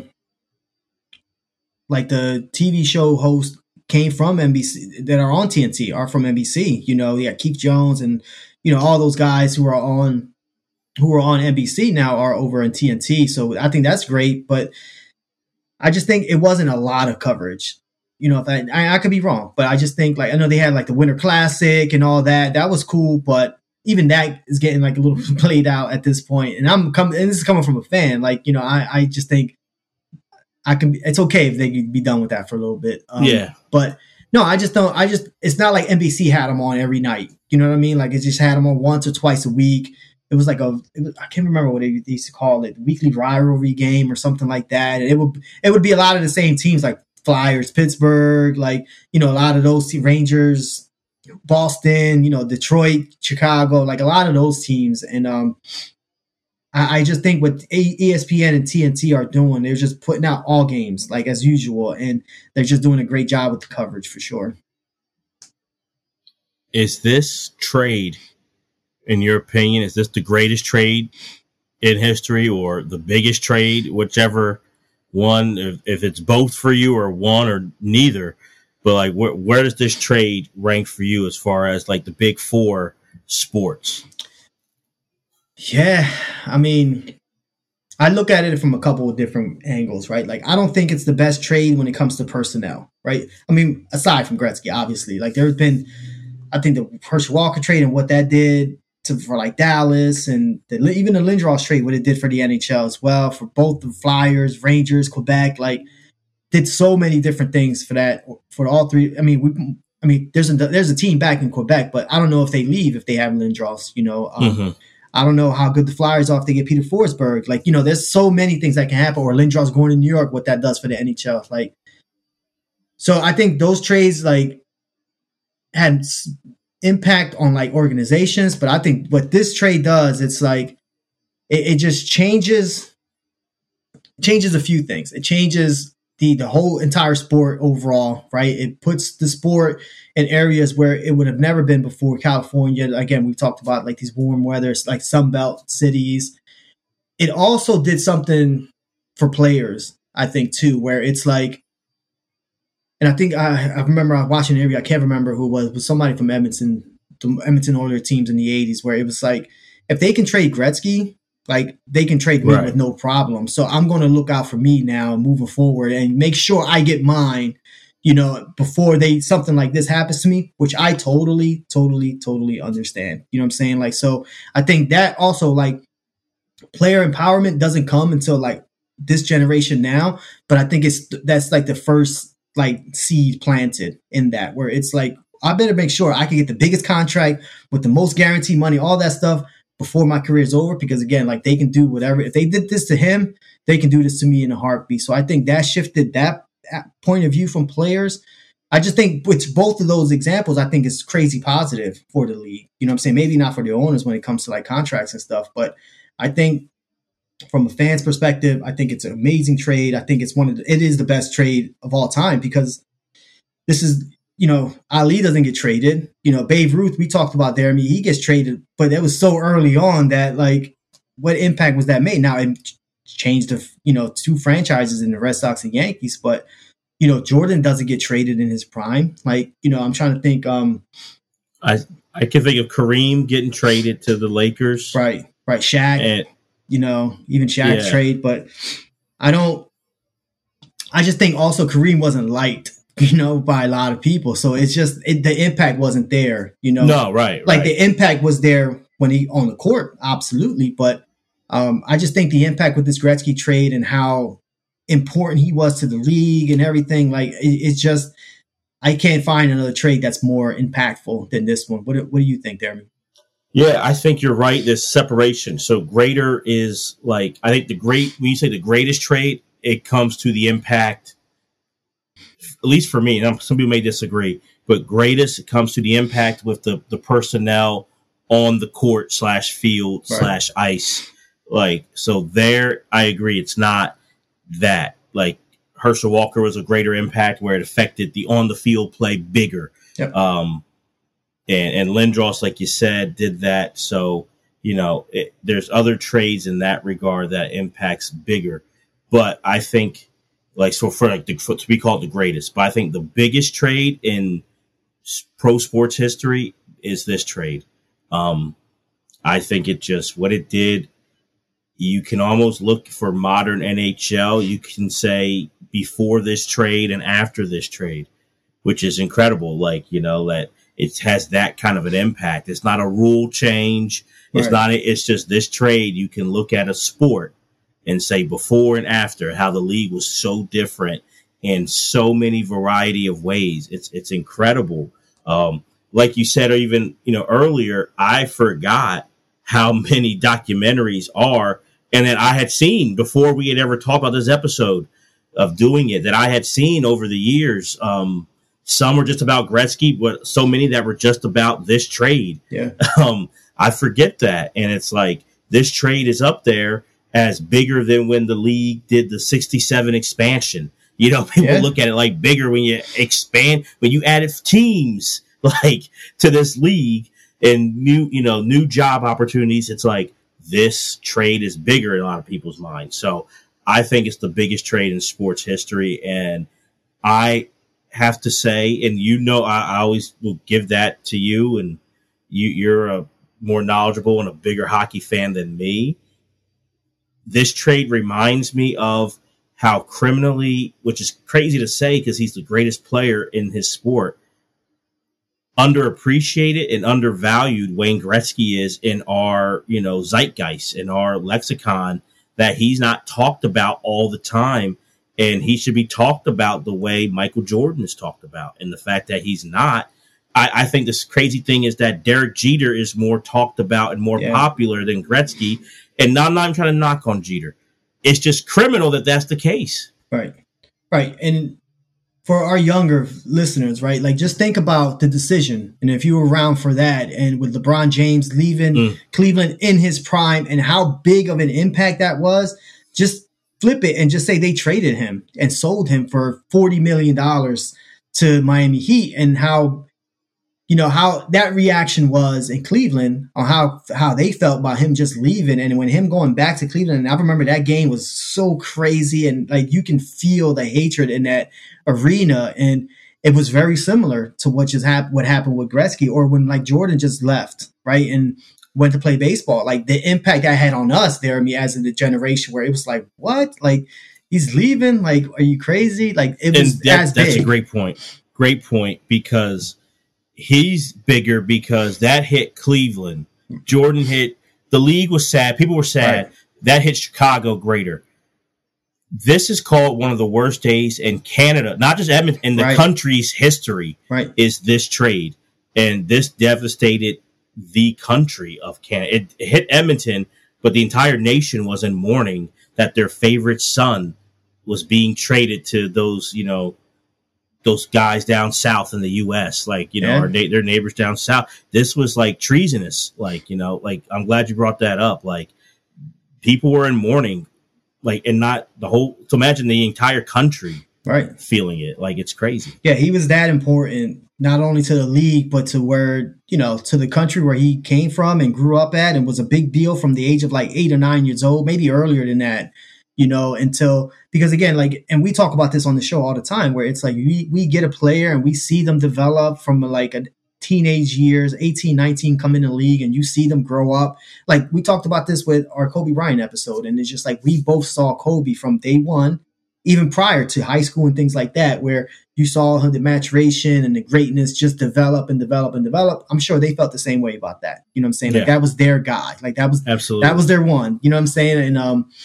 TV show hosts came from NBC that are on TNT are from NBC. You know, Keith Jones and, you know, all those guys who are on NBC now are over in TNT. So I think that's great. But I just think it wasn't a lot of coverage. You know, if I could be wrong, but I just think, like, I know they had like the Winter Classic and all that. That was cool, but even that is getting like a little played out at this point. And this is coming from a fan. Like, you know, I just think it's okay if they could be done with that for a little bit. But no, it's not like NBC had them on every night. You know what I mean? Like, it just had them on once or twice a week. It was like I can't remember what they used to call it, weekly rivalry game or something like that. And it would be a lot of the same teams, like Flyers, Pittsburgh, like, you know, a lot of those Rangers, Boston, you know, Detroit, Chicago, like a lot of those teams. And I just think what ESPN and TNT are doing, they're just putting out all games like as usual, and they're just doing a great job with the coverage for sure. Is this trade, in your opinion, is this the greatest trade in history or the biggest trade, whichever one, if it's both for you or one or neither? But like, where does this trade rank for you as far as like the big four sports? Yeah, I mean, I look at it from a couple of different angles, right? Like, I don't think it's the best trade when it comes to personnel, right? I mean, aside from Gretzky, obviously, like there's been, I think the Herschel Walker trade and what that did for like Dallas, and even the Lindros trade, what it did for the NHL as well, for both the Flyers, Rangers, Quebec, like did so many different things for all three. I mean, there's a team back in Quebec, but I don't know if they leave if they have Lindros, you know. I don't know how good the Flyers are if they get Peter Forsberg. Like, you know, there's so many things that can happen. Or Lindros going to New York, what that does for the NHL. Like, so I think those trades like had impact on like organizations, but I think what this trade does, it's like it just changes a few things. It changes the whole entire sport overall, right? It puts the sport in areas where it would have never been before. California, again, we talked about like these warm weathers, like Sunbelt cities. It also did something for players, I think, too, where it's like, and I think I remember I was watching an interview, I can't remember who it was somebody from Edmonton, the Edmonton Oilers teams in the 80s, where it was like, if they can trade Gretzky, like they can trade me with no problem. So I'm going to look out for me now moving forward and make sure I get mine, before something like this happens to me, which I totally understand. You know what I'm saying? Like, so I think that also, like, player empowerment doesn't come until like this generation now, but I think that's like the first like seed planted in that, where it's like, I better make sure I can get the biggest contract with the most guaranteed money, all that stuff before my career is over. Because again, like, they can do whatever. If they did this to him, they can do this to me in a heartbeat. So I think that shifted that point of view from players. I just think with both of those examples, I think it's crazy positive for the league. You know what I'm saying? Maybe not for the owners when it comes to like contracts and stuff, but I think from a fan's perspective, I think it's an amazing trade. I think it is the best trade of all time, because this is, Ali doesn't get traded. Babe Ruth, we talked about there. I mean, he gets traded, but it was so early on that, like, what impact was that made? Now it changed the, two franchises in the Red Sox and Yankees, but, Jordan doesn't get traded in his prime. Like, I'm trying to think. I can think of Kareem getting traded to the Lakers. Right. Shaq, and, even Shaq's trade, but I just think also Kareem wasn't liked, by a lot of people. So it's just, the impact wasn't there, No, right. Like, the impact was there when he on the court, absolutely. But I just think the impact with this Gretzky trade and how important he was to the league and everything, like, it's just, I can't find another trade that's more impactful than this one. What do you think, Darren? Yeah, I think you're right. There's separation. So greater is like, I think when you say the greatest trade, it comes to the impact, at least for me, and some people may disagree, but greatest, it comes to the impact with the personnel on the court /field /ice. Like, so there, I agree. It's not that. Like, Herschel Walker was a greater impact where it affected the on the field play bigger. Yep. And Lindros, like you said, did that. So, there's other trades in that regard that impacts bigger. But I think, like, so to be called the greatest, but I think the biggest trade in pro sports history is this trade. I think what it did, you can almost look for modern NHL. You can say before this trade and after this trade, which is incredible. Like, that it has that kind of an impact. It's not a rule change. It's just this trade. You can look at a sport and say before and after, how the league was so different in so many variety of ways. It's incredible. Like you said, or even, earlier, I forgot how many documentaries are, and that I had seen before we had ever talked about this episode of doing it, that I had seen over the years. Some were just about Gretzky, but so many that were just about this trade. Yeah. I forget that. And it's like, this trade is up there as bigger than when the league did the 67 expansion. People look at it like bigger when you expand, when you added teams like to this league and new job opportunities. It's like, this trade is bigger in a lot of people's minds. So I think it's the biggest trade in sports history. And I have to say, and I always will give that to you, and you're a more knowledgeable and a bigger hockey fan than me. This trade reminds me of how criminally, which is crazy to say because he's the greatest player in his sport, underappreciated and undervalued Wayne Gretzky is in our, zeitgeist, in our lexicon, that he's not talked about all the time. And he should be talked about the way Michael Jordan is talked about. And the fact that he's not, I think this crazy thing is that Derek Jeter is more talked about and more popular than Gretzky. And I'm not even trying to knock on Jeter. It's just criminal that that's the case. Right. And for our younger listeners, right, like, just think about the decision. And if you were around for that, and with LeBron James leaving Cleveland in his prime and how big of an impact that was, just flip it and just say they traded him and sold him for $40 million to Miami Heat, and how, how that reaction was in Cleveland on how they felt about him just leaving. And when him going back to Cleveland, and I remember that game was so crazy, and like you can feel the hatred in that arena. And it was very similar to what happened with Gretzky, or when like Jordan just left, right? And went to play baseball. Like the impact that had on us there, as in the generation where it was like, what? Like he's leaving? Like, are you crazy? Like it was that's big. a great point. Great point, because he's bigger, because that hit Cleveland. Jordan hit, the league was sad. People were sad. Right. That hit Chicago greater. This is called one of the worst days in Canada, not just Edmonton, in the country's history, is this trade. And this devastated the country of Canada. It hit Edmonton, but the entire nation was in mourning that their favorite son was being traded to those, those guys down south in the U.S., like, their neighbors down south. This was like treasonous. Like, I'm glad you brought that up. Like, people were in mourning, like, and not the whole, so imagine the entire country feeling it. Like, it's crazy. Yeah, he was that important, not only to the league, but to where, to the country where he came from and grew up at, and was a big deal from the age of like 8 or 9 years old, maybe earlier than that, until, because again, like, and we talk about this on the show all the time, where it's like we get a player and we see them develop from like a teenage years, 18, 19, come in the league, and you see them grow up. Like we talked about this with our Kobe Bryant episode, and it's just like we both saw Kobe from day one, even prior to high school and things like that, where you saw the maturation and the greatness just develop and develop and develop. I'm sure they felt the same way about that. You know what I'm saying? Like that was their guy. Like that was absolutely, that was their one. You know what I'm saying?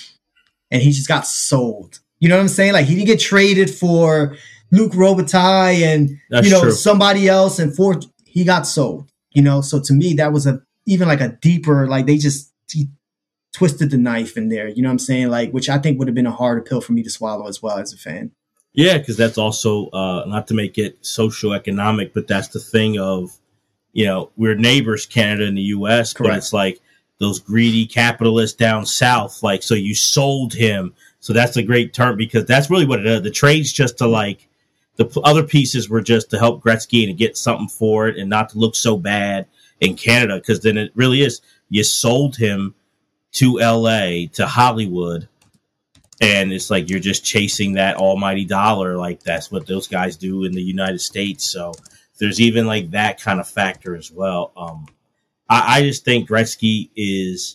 And he just got sold. You know what I'm saying? Like he didn't get traded for Luc Robitaille and true. Somebody else, and he got sold. So to me that was even like a deeper, like he twisted the knife in there. You know what I'm saying? Like, which I think would have been a harder pill for me to swallow as well as a fan. Yeah, because that's also not to make it socioeconomic, but that's the thing of, we're neighbors, Canada and the U.S., Correct. But it's like those greedy capitalists down south. Like, so you sold him. So that's a great term, because that's really what it is. The trade's just to like, the other pieces were just to help Gretzky and get something for it and not to look so bad in Canada, because then it really is, you sold him to L.A., to Hollywood, and it's like you're just chasing that almighty dollar. Like that's what those guys do in the United States. So there's even like that kind of factor as well. I just think Gretzky is,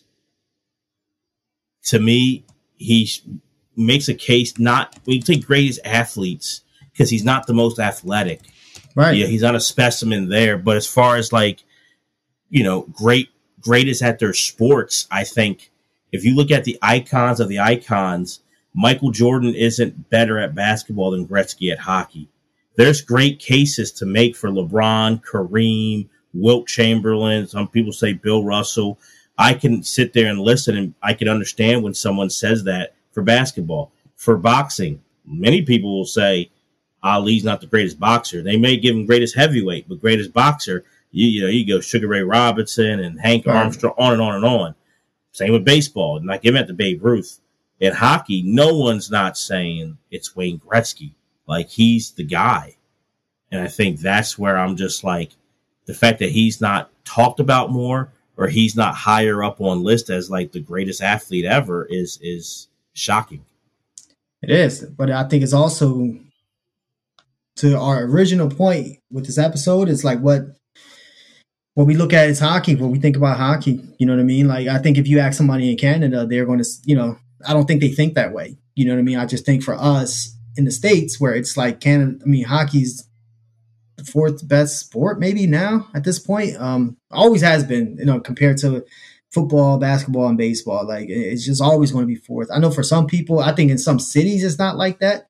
to me, he makes a case, not, when you take greatest athletes, because he's not the most athletic. Right. Yeah, he's not a specimen there. But as far as like, greatest at their sports, I think if you look at the icons of the icons, Michael Jordan isn't better at basketball than Gretzky at hockey. There's great cases to make for LeBron, Kareem, Wilt Chamberlain. Some people say Bill Russell. I can sit there and listen, and I can understand when someone says that for basketball. For boxing, many people will say Ali's not the greatest boxer. They may give him greatest heavyweight, but greatest boxer, you go Sugar Ray Robinson and Hank Armstrong, on and on and on. Same with baseball. Not giving it to Babe Ruth. In hockey, no one's not saying it's Wayne Gretzky. Like, he's the guy. And I think that's where I'm just like, the fact that he's not talked about more, or he's not higher up on list as like the greatest athlete ever is shocking. It is. But I think it's also, to our original point with this episode, it's like what we look at is hockey, what we think about hockey. You know what I mean? Like, I think if you ask somebody in Canada, they're going to, I don't think they think that way. You know what I mean? I just think for us in the States, where it's like Canada, hockey's the fourth best sport maybe now at this point. Always has been, compared to football, basketball, and baseball. Like, it's just always going to be fourth. I know for some people, I think in some cities it's not like that.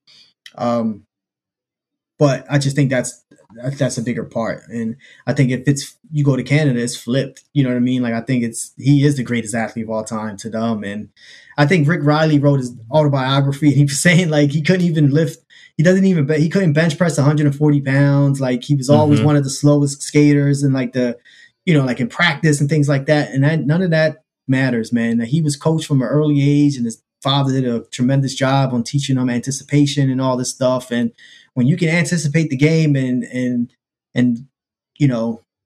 But I just think that's a bigger part. And I think if you go to Canada, it's flipped. You know what I mean? Like, I think he is the greatest athlete of all time to them. And I think Rick Riley wrote his autobiography, and he was saying like he couldn't even lift. He couldn't bench press 140 pounds. Like, he was always one of the slowest skaters, and like like in practice and things like that. And none of that matters, man. He was coached from an early age, and his father did a tremendous job on teaching him anticipation and all this stuff. And when you can anticipate the game and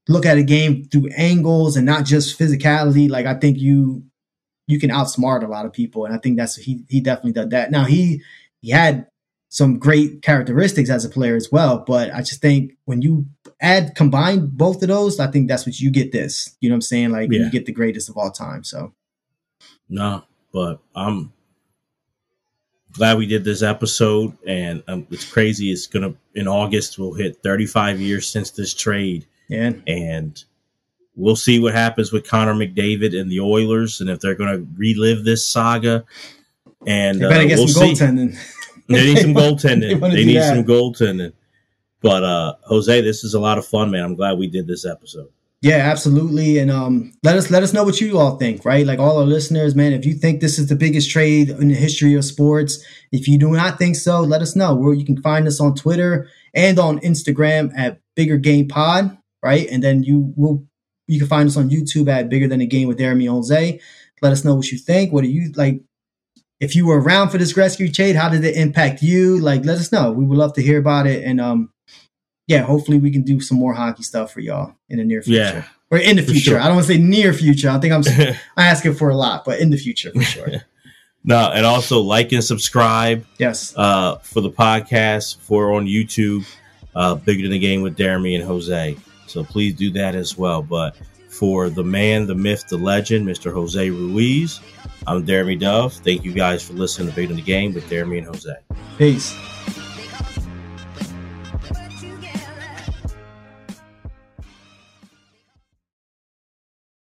look at a game through angles and not just physicality, like I think you can outsmart a lot of people, and I think that's he definitely did that. Now he had some great characteristics as a player as well, but I just think when you combine both of those, I think that's what you get. This, you know what I'm saying? Like you get the greatest of all time. So no, but I'm glad we did this episode, and it's crazy. It's gonna in August we'll hit 35 years since this trade, and we'll see what happens with Connor McDavid and the Oilers, and if they're gonna relive this saga. And they better get we'll some goaltending. They need some goaltending. They need some goaltending. But Jose, this is a lot of fun, man. I'm glad we did this episode. Yeah, absolutely. And let us know what you all think, right? Like all our listeners, man, if you think this is the biggest trade in the history of sports, if you do not think so, let us know. Where you can find us on Twitter and on Instagram at Bigger Game Pod, right? And then you can find us on YouTube at Bigger Than a Game with Jeremy and Jose. Let us know what you think. What do you like? If you were around for this Gretzky trade, how did it impact you? Like, let us know. We would love to hear about it. And hopefully we can do some more hockey stuff for y'all in the near future. Yeah, or in the future. Sure. I don't want to say near future. I think I'm asking for a lot, but in the future for sure. No, and also like and subscribe. Yes. For the podcast, for on YouTube, Bigger Than a Game with Jeremy and Jose. So please do that as well. But for the man, the myth, the legend, Mr. Jose Ruiz, I'm Jeremy Dove. Thank you guys for listening to Bigger Than the Game with Jeremy and Jose. Peace.